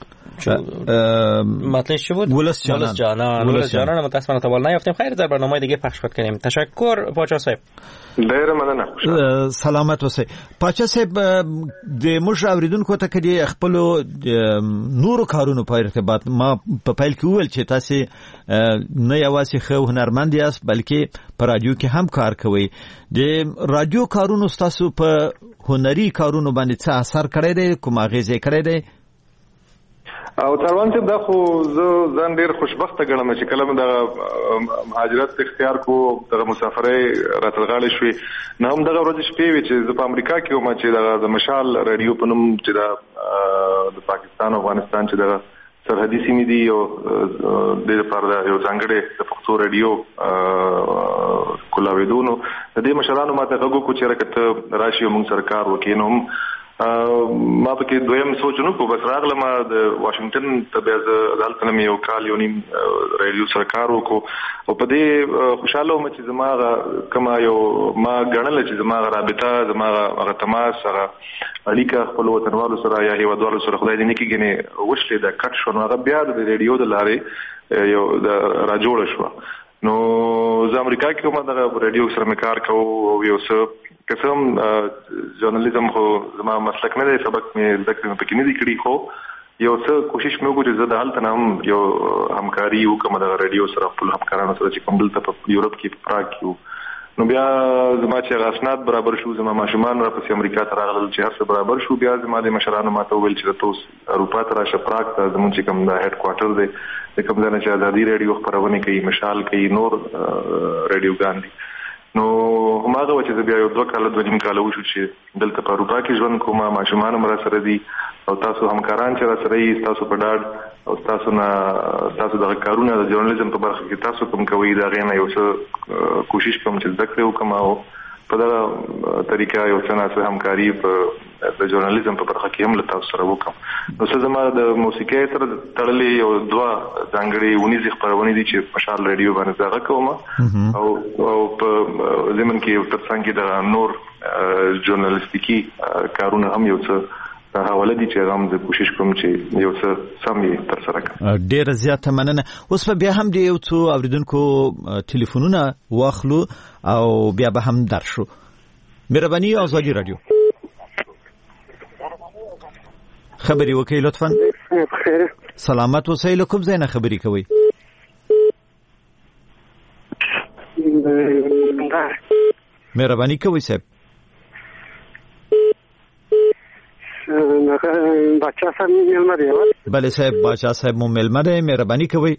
Speaker 1: مطلب چی بود؟
Speaker 2: ولس جانان
Speaker 1: ولس جانان ولس جانان متاسفانه تا بالا نیافتیم. خیر در برنامه دیگه پخش کنیم. تشکر پاچا صاحب.
Speaker 9: ډیر مننه.
Speaker 2: سلامت اوسئ. پاچا صاحب د موږ اوریدونکو ته کدي خپل نورو کارونو په ارتباط ما په پیل کې ویل چې تاسو نه یوازې خو هنرمند یاست بلکې په رادیو کې هم کار کوئ. د رادیو کارونو تاسو په هنري کارونو باندې څه اثر کړی دی کوم اغیزه کړی دی؟
Speaker 9: او تروان چې دا خو زه ځان ډیر خوشبخته ګڼم چې کله د مهاجرت اختیار کو د مسافرۍ راتلغالي شوي نه هم دغه ورځ شپې وي چې په امریکا کې وم چې د مشال رادیو په نوم چې د پاکستان او افغانستان چې د سرحدي سیمې دي او د لپاره یو ځانګړی د پښتو رادیو کولاویدونو د دې مشرانو ماته غوږ کو چې راکته راشي موږ سرکار وکینم ما پکې دویم سوچنو کو بس راغله ما د واشنگټن ته به عدالت نوم یو کال یو نیم رادیو سرکار وکړو او په دې خوشاله وم چې زما کما یو ما غنل چې زما رابطه زما هغه تماس هغه اړیکه خپل وطنوالو سره یا هیوادوالو سره خدای دې نیکی غني وشلې د کټ شو نو هغه بیا د رادیو د لارې یو د راجوړ شو نو زه امریکا کې کومه د رادیو سره کار کوم او یو څه قسم ژورنالیزم خو زما مسلک نه دی سبق مې ذکر نه پکې نه دی کړی خو یو څه کوشش مې وکړ چې زه د حالت نام یو همکاري وکم د رادیو سره خپل همکارانو سره چې کوم دلته په یورپ کې په پراګ کې نو بیا زما چې غاسنات برابر شو زما ماشومان را پسې امریکا ته راغلل چې هر څه برابر شو بیا زما د مشرانو ماته ویل چې تاسو اروپا ته راشه پراګ ته زموږ چې کوم د هډ کوارټر دی د کوم ځای نه چې ازادي رادیو خبرونه کوي مشال کوي نور رادیو ګاندي نو هماغه و چې بیا یو دوه کال دوه نیم کال وشو چې دلته په اروپا کې ژوند کوم ماشومان مر سره دي او تاسو همکاران چې را سره یې تاسو په ډاډ او تاسو نه تاسو د کارونه د ژورنالیزم په برخه کې تاسو کوم کوي دا غینه یو څه کوشش کوم چې ذکر وکم او په دا طریقه یو څه نه همکاري په د ژورنالیزم په برخه کې هم له تاسو سره وکم نو څه زما د موسیقي سره تړلې یو دوه ځانګړي ونیز خبرونه دي چې په شال رادیو باندې ځای کوم او او په زمون کې تر څنګه د نور ژورنالیستیکي کارونه هم یو څه حواله دي چې هم د کوشش کوم چې یو څه سمې تر سره کړم.
Speaker 2: ډیر زیاته مننه. اوس په بیا هم دی یو څو اوریدونکو ټلیفونونه واخلو او بیا به هم درشو. مهرباني آزادی رادیو خبري وکي لطفا. سلامت اوسئ. له کوم ځای نه خبري کوئ؟ مهرباني کوئ صاحب.
Speaker 13: باچا صاحب ملمه دی.
Speaker 2: بله صاحب باچا صاحب مو ملمه دی. مهرباني کوئ.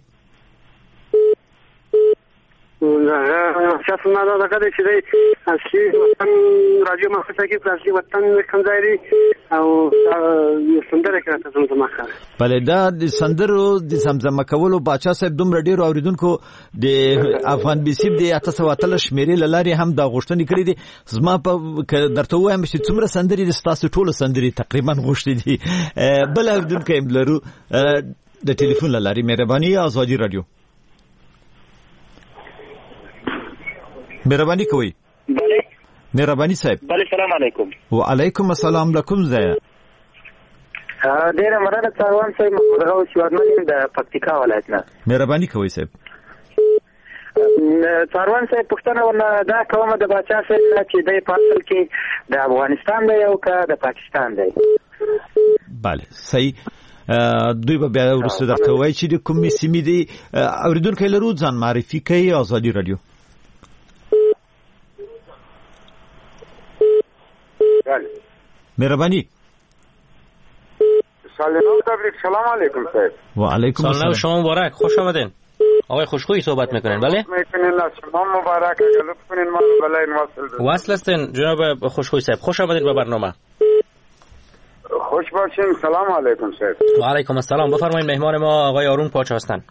Speaker 13: شخص ما دا کده چې دی اصلي وطن رادیو مخته کې اصلي وطن کوم ځای دی او یو سندره کې تاسو زما ښه.
Speaker 2: بله دا د سندرو د زمزمه کولو باچا صاحب دومره ډیر اوریدونکو د افغان بي سي د اته سوه اتلس شمیرې لاري هم د غوښتنې کړې دي. زما په درته وایم چې څومره سندري د تاسو ټولو سندري تقریبا غوښتې دي. بل اوریدونکو هم لرو د ټلیفون لاري. مهرباني آزادی رادیو. مهرباني کوي.
Speaker 10: بله
Speaker 2: مهرباني صاحب.
Speaker 10: بله سلام علیکم.
Speaker 2: وعلیکم السلام. لکم ځای
Speaker 14: ډیره مننه څاروان صاحب. محمد غوث شوادمن د پکتیکا ولایت نه.
Speaker 2: مهرباني کوي صاحب.
Speaker 14: څاروان صاحب پوښتنه ورنه دا کومه د باچا صاحب نه چې دی په اصل کې د افغانستان دی او که د پاکستان دی.
Speaker 2: بله صحیح. دوی به بیا وروسته درته وایي چې د کومې سیمې دي. اورېدونکی لرو ځان معرفي کوي. ازادي رادیو. مهرباني.
Speaker 15: سلام علیکم صاحب.
Speaker 2: و علیکم السلام.
Speaker 1: شما مبارک. خوش آمدین. آقای خوشخویی صحبت میکنین. بله
Speaker 15: میکنین. شما مبارک. لطف کنین ما بلای واصل
Speaker 1: واصل هستین جناب خوشخویی صاحب. خوش آمدید به برنامه.
Speaker 15: خوش باشین. سلام علیکم صاحب.
Speaker 1: و علیکم السلام. بفرمایید. مهمان ما آقای آرون پاچا هستند.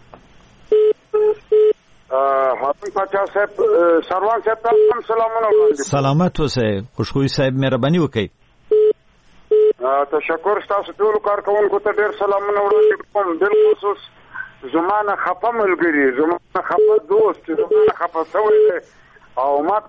Speaker 15: هارون پاچا صاحب سروان صاحب تاسو سلامونه وړاندې.
Speaker 2: سلامت اوسئ. خوشخویی صاحب مهرباني وکړئ.
Speaker 15: تشکر. تاسو ټول کارکونکو ته ډیر سلامونه وړاندې کوم. بالخصوص زمانه خپه ملګری، زمانه خپه دوست، زمانه خپه سوی او ما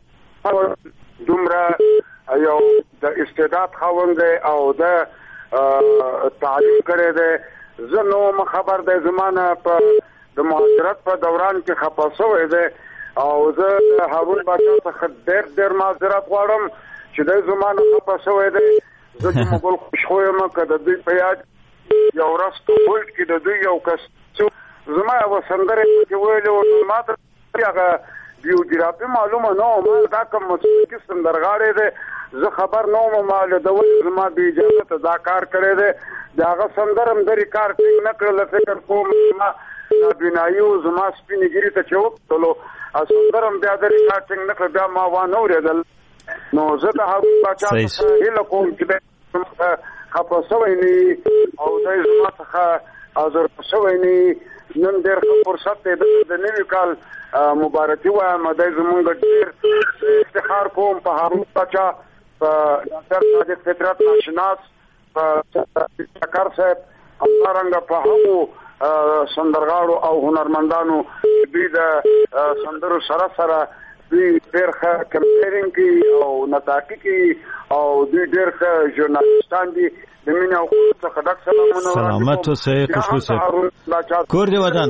Speaker 15: دومره یو د استعداد خاوند او د تعلیم کړی دی. زه نو خبر دی زمانه په د مهاجرت په دوران کې خپه سوی دی او زه هارون باچا څخه ډېر ډېر معذرت غواړم چې د زمانه خپه سوی دی. زه چې مګل خوشخو یم که د دوی په یاد یو ورځ په بولټ کې د دوی یو کس زما یوه سندرې پکې ویلې وه. ما ته هغه بیوګرافي معلومه نه وه. ما دا کوم موسیقي سندرغاړی دی زه خبر نه وم. ما له ده ولې زما بې اجازته دا کار کړی دی. د هغه سندره م درې کار ټینګ نه کړله. فکر کوم زما نابینایي و زما سپینې ګیرې ته چې وکتلو سندره م بیا درې کار ټینګ نه کړه. بیا ما وانه اورېدل. نو زه د هارون باچا څخه هیله کوم چې دی خفه سوی نه او دی زما څخه ازر شوی نه. نن ډېر ښه فرصت دی د نوي کال مبارکي وایم. دی زمونږ ډېر افتخار کوم په هارون باچا، په ډاکټر صادق فطرت ناشناس، په ټکر صاحب، همدارنګه په هغو سندرغاړو او هنرمندانو دوی د سندرو سره سره دوی ډېر ښه کمپیرینګ کوي او نطاقي کوي او دوی ډېر ښه ژورنالیستان دي. د مینې او خلوص څخه ډک سلامونه.
Speaker 2: سلامت اوسئ. خوشخویی صاحب. کور دې ودان.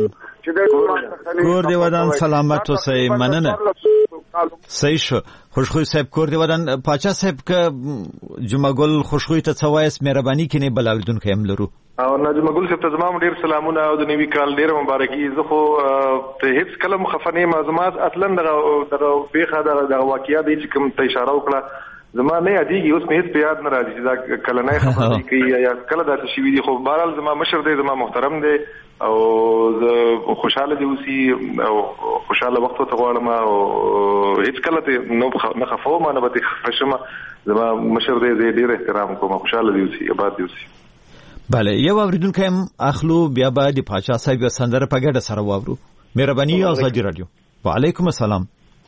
Speaker 2: کور دې ودان. سلامت اوسئ. مننه. صحیح شو. خوشخویی صاحب کور دې ودان. پاچا صاحب که جمعه ګل خوشخویی ته څه وایاست مهرباني کینې بل اورېدونکی هم لرو.
Speaker 9: او نجم ګل صاحب ته زما ډیر سلامونه او د نوي کال ډیر مبارکي. زه خو ته هیڅ کله مخفنه ما زما اصلا دغه دغه پیښه دغه واقعیا دی چې کوم ته اشاره وکړه زما نه یادېږي. اوس مې هیڅ په یاد نه راځي چې دا کله نه خبرې کوي یا کله داسې شوي دي. خو بهرحال زما مشر دی، زما محترم دی او زه خوشحاله دي اوسي او خوشحاله وخت ته غواړم او هیڅ کله ته نه خفوم نه به ته خفه شم. زما مشر دی، زه ډېر احترام کوم. خوشحاله دي اوسي، آباد دي اوسي.
Speaker 2: بله یو اوریدونکی هم اخلو. بیا به د پاچا صاحب یو سندره په ګډه سره واورو. مهرباني. آزادی رادیو. و علیکم السلام.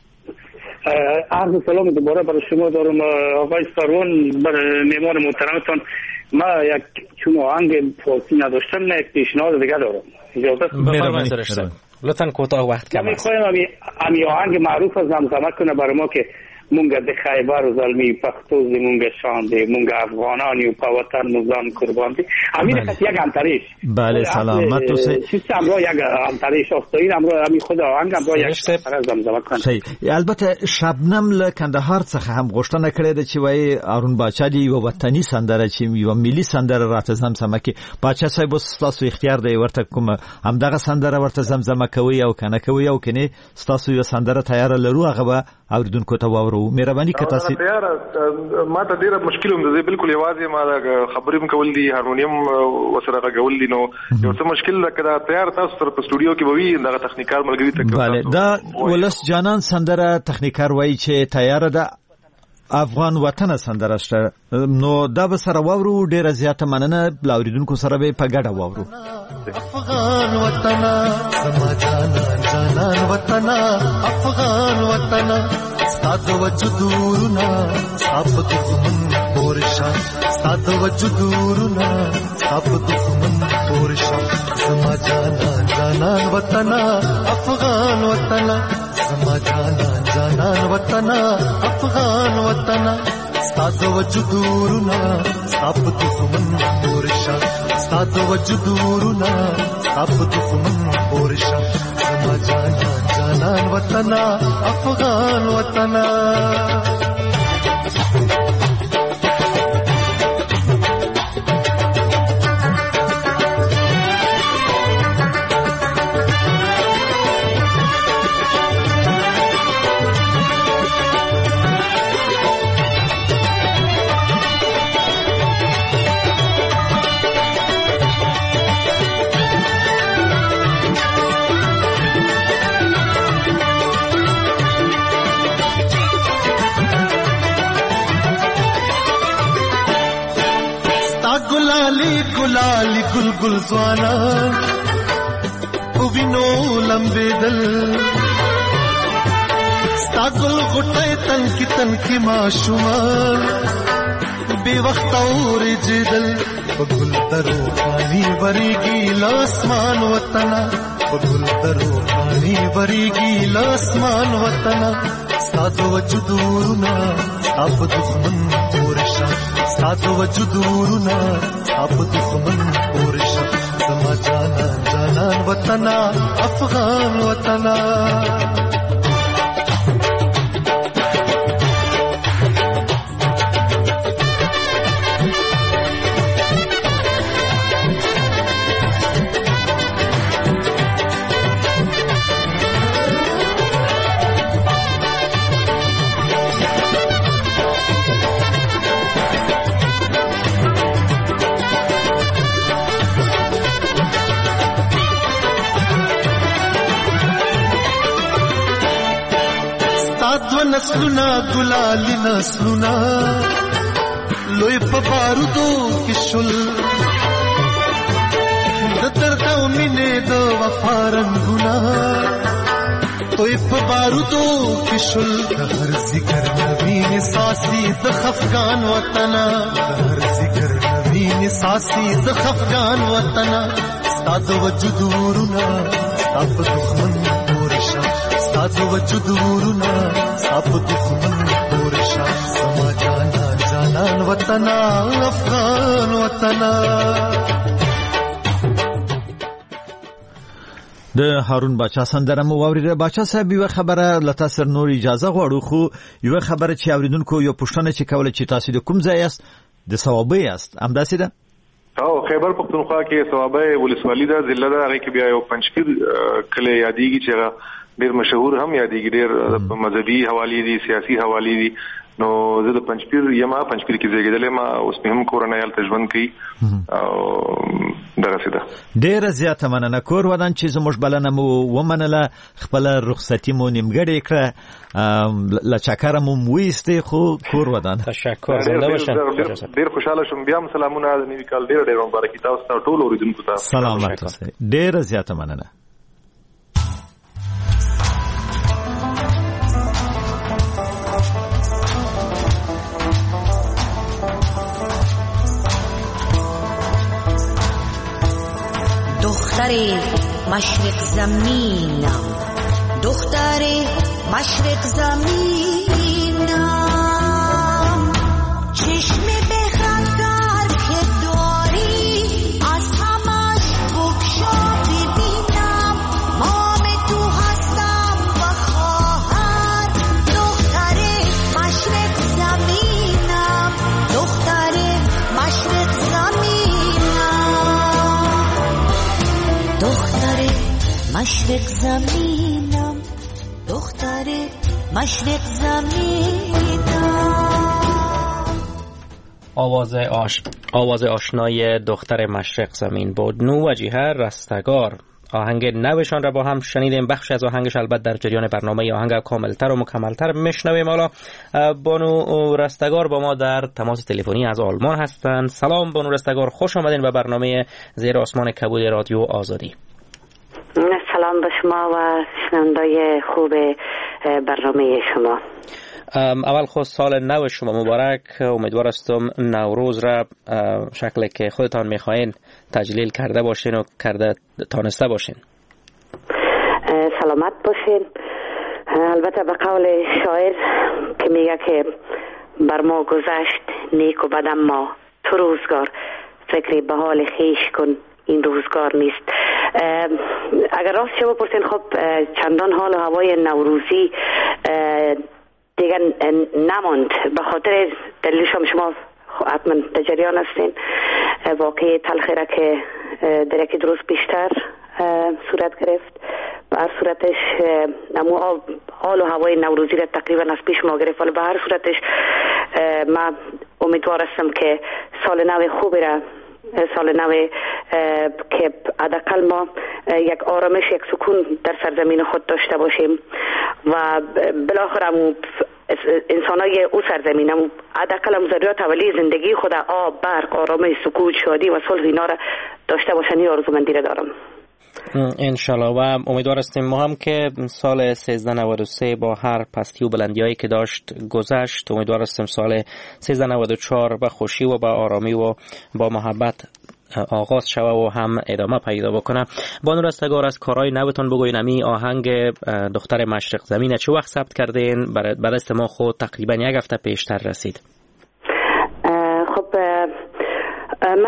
Speaker 10: عرض سلام دوباره برای شما دارم آقای سروان، برای مهمان محترمتان. ما یک چون آهنگ فارسی نداشتم نه یک پیشنهاد دیگه دارم. اجازه
Speaker 1: بفرمایید سرشتم. لطفاً کوتاه وقت کم است.
Speaker 10: میخوایم امی آهنگ معروف از زمزمه کنه برای ما که مونږ د خیبر و زلمی پښتو زمونږ شان دی، مونږ افغانان یو په وطن مزان قربان دی. امیر خط یک انتریش.
Speaker 2: بله سلامت اوسئ.
Speaker 10: سیستم را یک انتریش آستین امرو امی خود آهنگ امرو یک زمزمه کنه.
Speaker 2: صحیح. البته شبنم له کندهار څخه هم غوښتنه کړې ده چې وایي هارون باچا دی یو وطني سندره چې یو ملي سندره راته زمزمه کوي. باچا صاحب تاسو اختیار دی ورته کوم همدغه سندره ورته زمزمه کوي او کنه کوي او کنه تاسو یو سندره تیار لرو هغه به اوریدونکو ته واورو. مهرباني که تاسو
Speaker 9: تیار ما ته ډیره مشکل هم ده. بالکل یوازې ما خبرې هم کول دي، هارمونیم وسره غول دي. نو یو څه مشکل ده کدا تیار تاسو تر په سټوډیو کې بوي دغه تخنیکار ملګری ته.
Speaker 2: بله دا ولس جانان سندره تخنیکار وایي چې تیار ده افغان وطن سندره شته. نو دا به سره واورو. ډیره زیاته مننه. لاوریدونکو سره به په ګډه واورو.
Speaker 16: افغان وطن زما جانان جانان وطن افغان وطن ستاد وجودورنا سب دښمن پورشا ستاد وجودورنا سب دښمن پورشا زما جانان جانان وطن افغان وطن زما جانان جانان وطنا افغان وطنا ستاد وجودورنا ساب دښمن پورشا ستاد وجودورنا ساب دښمن پورشا زما جانان جانان وطنا افغان وطنا गुलाली गुलगुल ज़वाना उबिनो लंबे दल स्तागुल गुटे तनकी तनकी माशुमान बेवक्त और जिदल गुल दरो पानी भरेगी लासमान वतना गुल दरो पानी भरेगी लासमान वतना स्ताद वजुदूरना अब दुश्मन पोरशा स्ताद वजुदूरना अब दुश्मन पोरशा समा जाना जाना वतना अफगान वतना नस्लुना गुलाली नस्लुना लोई पबारुदो किशुल दतर कौमिने दो वफारंगुना तोई पबारुदो किशुल हर जिगर नवीन सासी द खफगान वतना हर जिगर नवीन सासी द खफगान वतना साद वजुदूरना अब दुश्मन पोरशा साद वजुदूरना अब दुश्मन पोरशा समा जाना जानान वतना अफगान वतना
Speaker 2: د هارون باچا سندره مو واوریده. باچا صاحب یو خبره لته سر نور اجازه غواړو خو یو خبره چې اوریدونکو یو پښتنه چې کوله چې تاسو د کوم ځای است د ثوابي است همداسې ده
Speaker 9: او خیبر پختونخوا کې ثوابي ولسوالۍ ده ضلع ده هغه کې بیا یو پنځپیر کله یادېږي چې ډیر مشهور هم یادېږي ډیر مذهبي حوالی دي سیاسي حوالی دي نو زه د پنځپیر یما پنځپیر کې زیږیدل ما اوس په هم کورنۍ حالت ژوند کوي او دغه څه ده
Speaker 2: ډیر زیاته مننه کور ودان چې زموږ بلنه مو ومنله خپل رخصتي مو نیمګړې کړه لچکر مو وېستې خو کور ودان
Speaker 1: تشکر زنده باشم
Speaker 9: ډیر خوشاله شوم بیا هم سلامونه د نیوي کال ډیر ډیر مبارک تاسو ته ټول اوریدونکو ته
Speaker 2: سلامات اوسئ ډیر زیاته مننه
Speaker 17: دختر مشرق زمینم دختر مشرق زمینم چشم بخندر که داری از همش بگشا ببینم مام تو هستم و خواهر دختر مشرق زمینم دختر مشرق دختر مشرق زمینم دختر مشرق زمینم
Speaker 1: آواز آش... آواز آشنای دختر مشرق زمین بود. نو وجیه رستگار آهنگ نوشان را با هم شنیدیم. بخش از آهنگش البته در جریان برنامه آهنگ کاملتر و مکملتر میشنویم. حالا بانو رستگار با ما در تماس تلفنی از آلمان هستند. سلام بانو رستگار، خوش آمدین به برنامه زیر آسمان کبود رادیو آزادی.
Speaker 18: سلام به شما و شنوندای خوب برنامه شما.
Speaker 1: اول خود سال نو شما مبارک. امیدوار هستم نوروز را شکلی که خودتان میخواین تجلیل کرده باشین و کرده تانسته باشین.
Speaker 18: سلامت باشین. البته به قول شاعر که میگه که بر ما گذشت نیک و بد، اما تو روزگار فکری به حال خیش کن، این روزگار نیست. اگر راست شما بپرسین خب چندان حال و هوای نوروزی دیگر نماند، به خاطر دلیلش هم شما حتما در جریان هستین واقعی تلخی را که در یکی روز بیشتر صورت گرفت. به هر صورتش نمو حال و هوای نوروزی را تقریبا از پیش ما گرفت، ولی به هر صورتش من امیدوار هستم که سال نو خوبی را، سال نو که حداقل ما یک آرامش، یک سکون در سرزمین خود داشته باشیم و بالاخره انسانای او سرزمین هم حداقل هم ضروریات اولیه زندگی خود، آب، برق، آرامش، سکون، شادی و صلح اینا را داشته باشن. این آرزومندی را دارم
Speaker 1: انشالله و امیدوار هستیم ما هم که سال سیزده نود و سه با هر پستی و بلندیایی که داشت گذشت، امیدوار هستیم سال سیزده نود و چهار با خوشی و با آرامی و با محبت آغاز شوه و هم ادامه پیدا بکنه. بانو رستگار از کارهای نوتون بگوین، امی آهنگ دختر مشرق زمین چه وقت ثبت کردین؟ بر دست ما خود تقریبا یک هفته پیشتر رسید.
Speaker 18: خب ما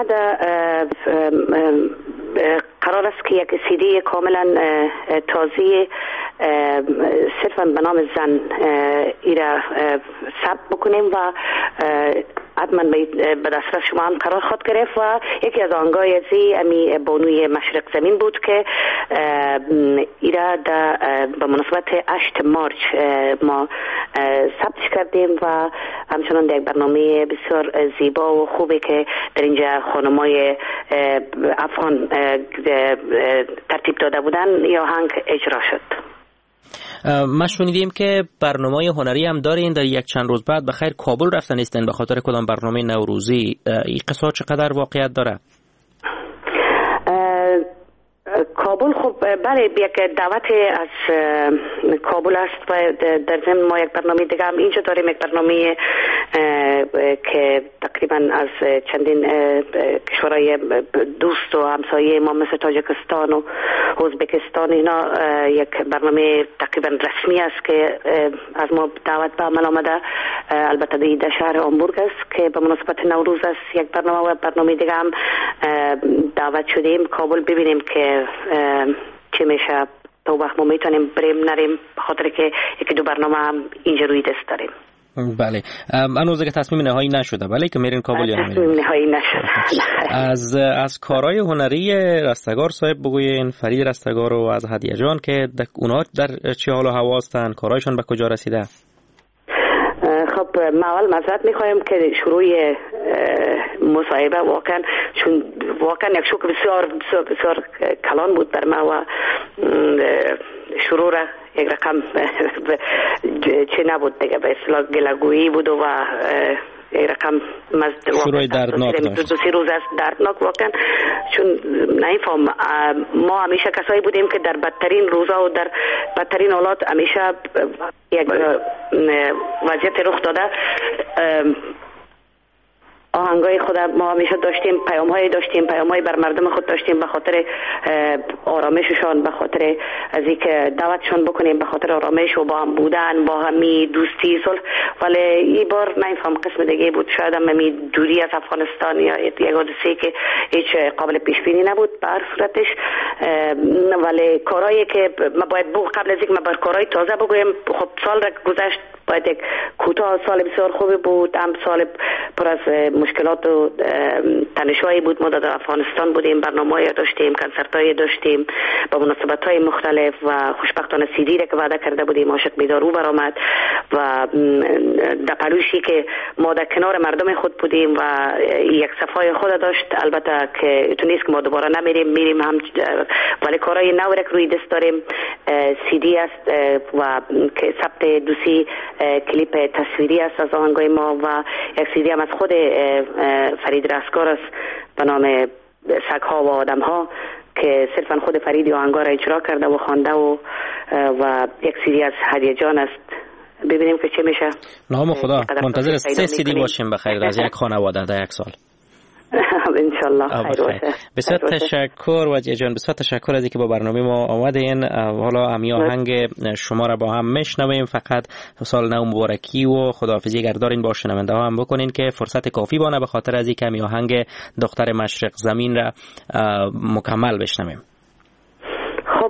Speaker 18: قرار است که یک سیدی کاملا تازه صرفا به نام زن ایره ثبت بکنیم و حتما به دسترس شما هم قرار خود گرفت و یکی از آنگاه ازی امی بانوی مشرق زمین بود که ایره به مناسبت هشت مارچ ما ثبتش کردیم و همچنان در یک برنامه بسیار زیبا و خوبی که در اینجا خانمای افغان ترتیب داده بودن یا آهنگ اجرا شد.
Speaker 1: ما شنیدیم که برنامه هنری هم دارین، در یک چند روز بعد بخیر کابل رفتن نیستن به خاطر کدام برنامه نوروزی. این قصه چقدر واقعیت داره؟
Speaker 18: کابل خب بله یک دعوت از کابل است و در ضمن ما یک برنامه دیگه هم اینجا داریم، یک برنامه که تقریبا از چندین کشورهای دوست و همسایه ما مثل تاجیکستان و ازبکستان اینا یک برنامه تقریبا رسمی است که از ما دعوت به عمل آمده. البته در شهر هامبورگ است که به مناسبت نوروز است یک برنامه و برنامه دیگه هم دعوت شدیم کابل ببینیم که چه میشه. تو وقت ما میتونیم بریم نریم به خاطر که یکی دو برنامه هم اینجا روی دست داریم.
Speaker 1: بله هنوز که تصمیم نهایی نشده بله که میرین کابل یا
Speaker 18: تصمیم نهایی نشده.
Speaker 1: از از کارهای هنری رستگار صاحب بگوین، فرید رستگار و از هدیه جان که اونا در چه حال و هوا هستن، کارهایشون به کجا رسیده؟
Speaker 18: خب ما اول معذرت میخوایم که شروع مصاحبه واقعا چون واقعا یک شوک بسیار بسیار, بسیار کلان بود بر ما و شروع را یک رقم چه نبود دیگه به اصطلاح گلگویی بود و یک رقم
Speaker 1: شروع دردناک داشت.
Speaker 18: دو سه روز است دردناک واقعا چون نمیفهم ما همیشه کسایی بودیم که در بدترین روزا و در بدترین حالات همیشه یک وضعیت رخ داده آهنگای خود ما همیشه داشتیم، پیام‌هایی داشتیم، پیام‌هایی بر مردم خود داشتیم به خاطر آرامششان، به خاطر از اینکه دعوتشان بکنیم، به خاطر آرامش و با هم بودن، با همی دوستی صلح. ولی این بار نمیفهم قسم دیگه بود، شاید هم همی دوری از افغانستان یا یک حادثه‌ای که هیچ قابل پیش بینی نبود به هر صورتش. ولی کارهایی که ما باید بگو قبل از اینکه ما بر کارهای تازه بگویم، خب سال را گذشت باید یک کوتاه سال بسیار خوبی بود، هم سال پر از مشکلات و تنش‌هایی بود. ما در افغانستان بودیم، برنامه‌ای داشتیم، کنسرت‌هایی داشتیم با مناسبت‌های مختلف و خوشبختانه سیدی را که وعده کرده بودیم عاشق بیدارو برآمد و در پلوشی که ما در کنار مردم خود بودیم و یک صفای خود داشت. البته که تو نیست که ما دوباره نمیریم، میریم هم ولی کارهای نو را روی دست داریم. سیدی است و که ثبت دوسی کلیپ تصویری است از آهنگای ما و یک سیدی هم از خود فرید رستگار است به نام سگ‌ها و آدم‌ها که صرفا خود فرید آهنگا را اجرا کرده و خوانده و و یک سیدی از هدیه جان است. ببینیم که چه میشه.
Speaker 1: نام خدا منتظر سه سیدی باشیم بخیر از یک خانواده در یک سال.
Speaker 18: انشالله خیر باشه.
Speaker 1: بسیار تشکر وجیه جان، بسیار تشکر از اینکه با برنامه ما آمدین. حالا همی آهنگ شما را با هم میشنویم. فقط سال نو مبارکی و خداحافظی اگر دارین با شنونده ها هم بکنین که فرصت کافی بانه، به خاطر از اینکه همی آهنگ دختر مشرق زمین را مکمل بشنویم.
Speaker 18: خب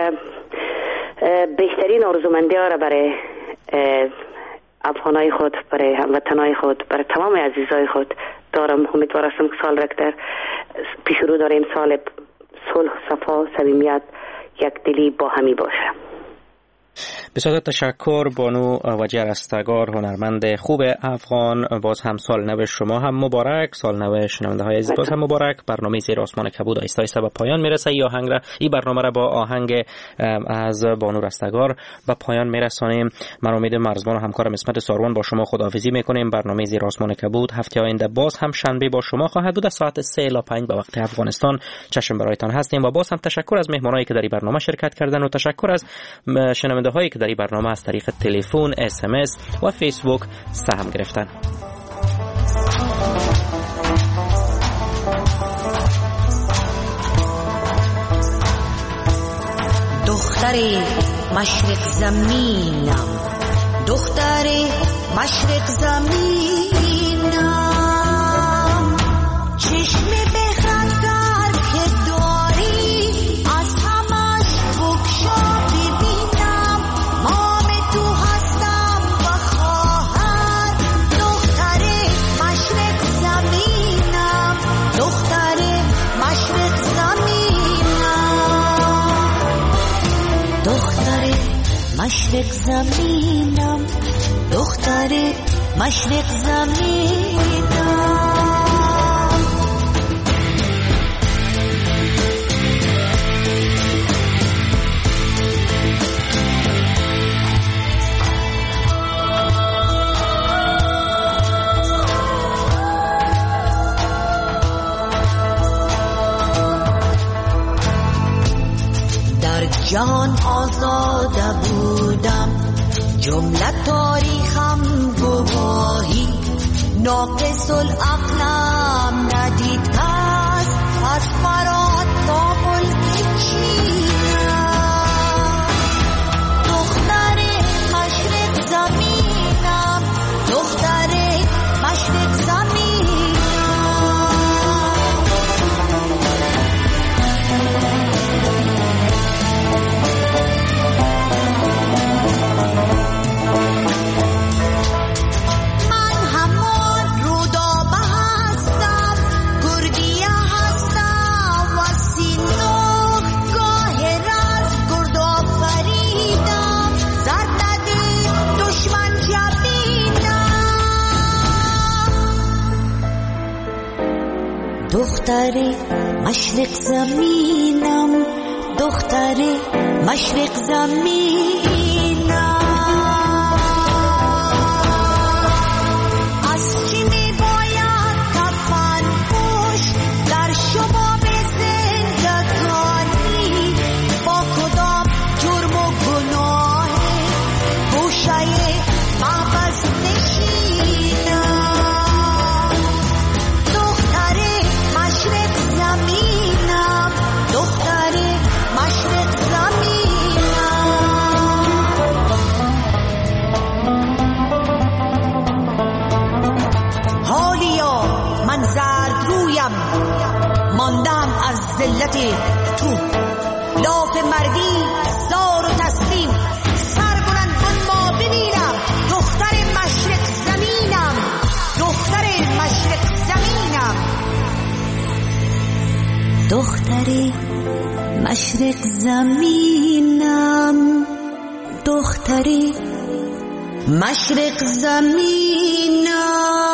Speaker 18: بهترین آرزومندی ها را برای افغانای خود، برای هموطنای خود، برای تمام عزیزای خود دارم. امیدوار هستم که سال رک در پیش رو داریم، سال صلح، صفا، صمیمیت، یک دلی با همی باشه.
Speaker 1: بسیار تشکر بانو وجیه رستگار، هنرمند خوب افغان. باز هم سال نو شما هم مبارک، سال نو شنونده های عزیز باز هم مبارک. برنامه زیر آسمان کبود آیسته آیسته به پایان میرسه. ای آهنگ را، این برنامه را با آهنگ از بانو رستگار به پایان میرسانیم. من امید مرزبان و همکارم اسمت ساروان با شما خداحافظی میکنیم. برنامه زیر آسمان کبود هفته آینده باز هم شنبه با شما خواهد بود از ساعت سه الی پنج به وقت افغانستان. چشم برایتان هستیم و باز هم تشکر از مهمانایی که در این برنامه شرکت کردن و تشکر از شنونده هایی که در این برنامه از طریق تلفن، اس ام اس و فیسبوک سهم گرفتن.
Speaker 17: دختر مشرق زمینم، دختر مشرق زمینم، چشم بخندر که داری از همش بکشا ببینم، مام تو هستم و خواهر، دختر مشرق زمینم، دختر مشرق زمینم، دختر مشرق زمینم، دختر مشرق زمینم. در جهان آزاده بودم، جمله تاریخم گواهی، ناقص العقلم ندید کس از فرات تا ملک چینم، دختر مشرق زمینم، دختر مشرق زمینم. دختر مشرق زمینم، دختر مشرق زمینم. از چی می باید کفن پوش در شباب زندگانی، با کدام جرم و گناه گوشه محبس نشینم، دختر مشرق زمینم، دختر مشرق زمینم. حالیا من زرد رویم ماندم از ذلت تو، لاف مردی زار و تسلیم، سر بلند کن ما ببینم، دختر مشرق زمینم، دختر مشرق زمینم، دختر مشرق زمینم، دختر مشرق زمینم.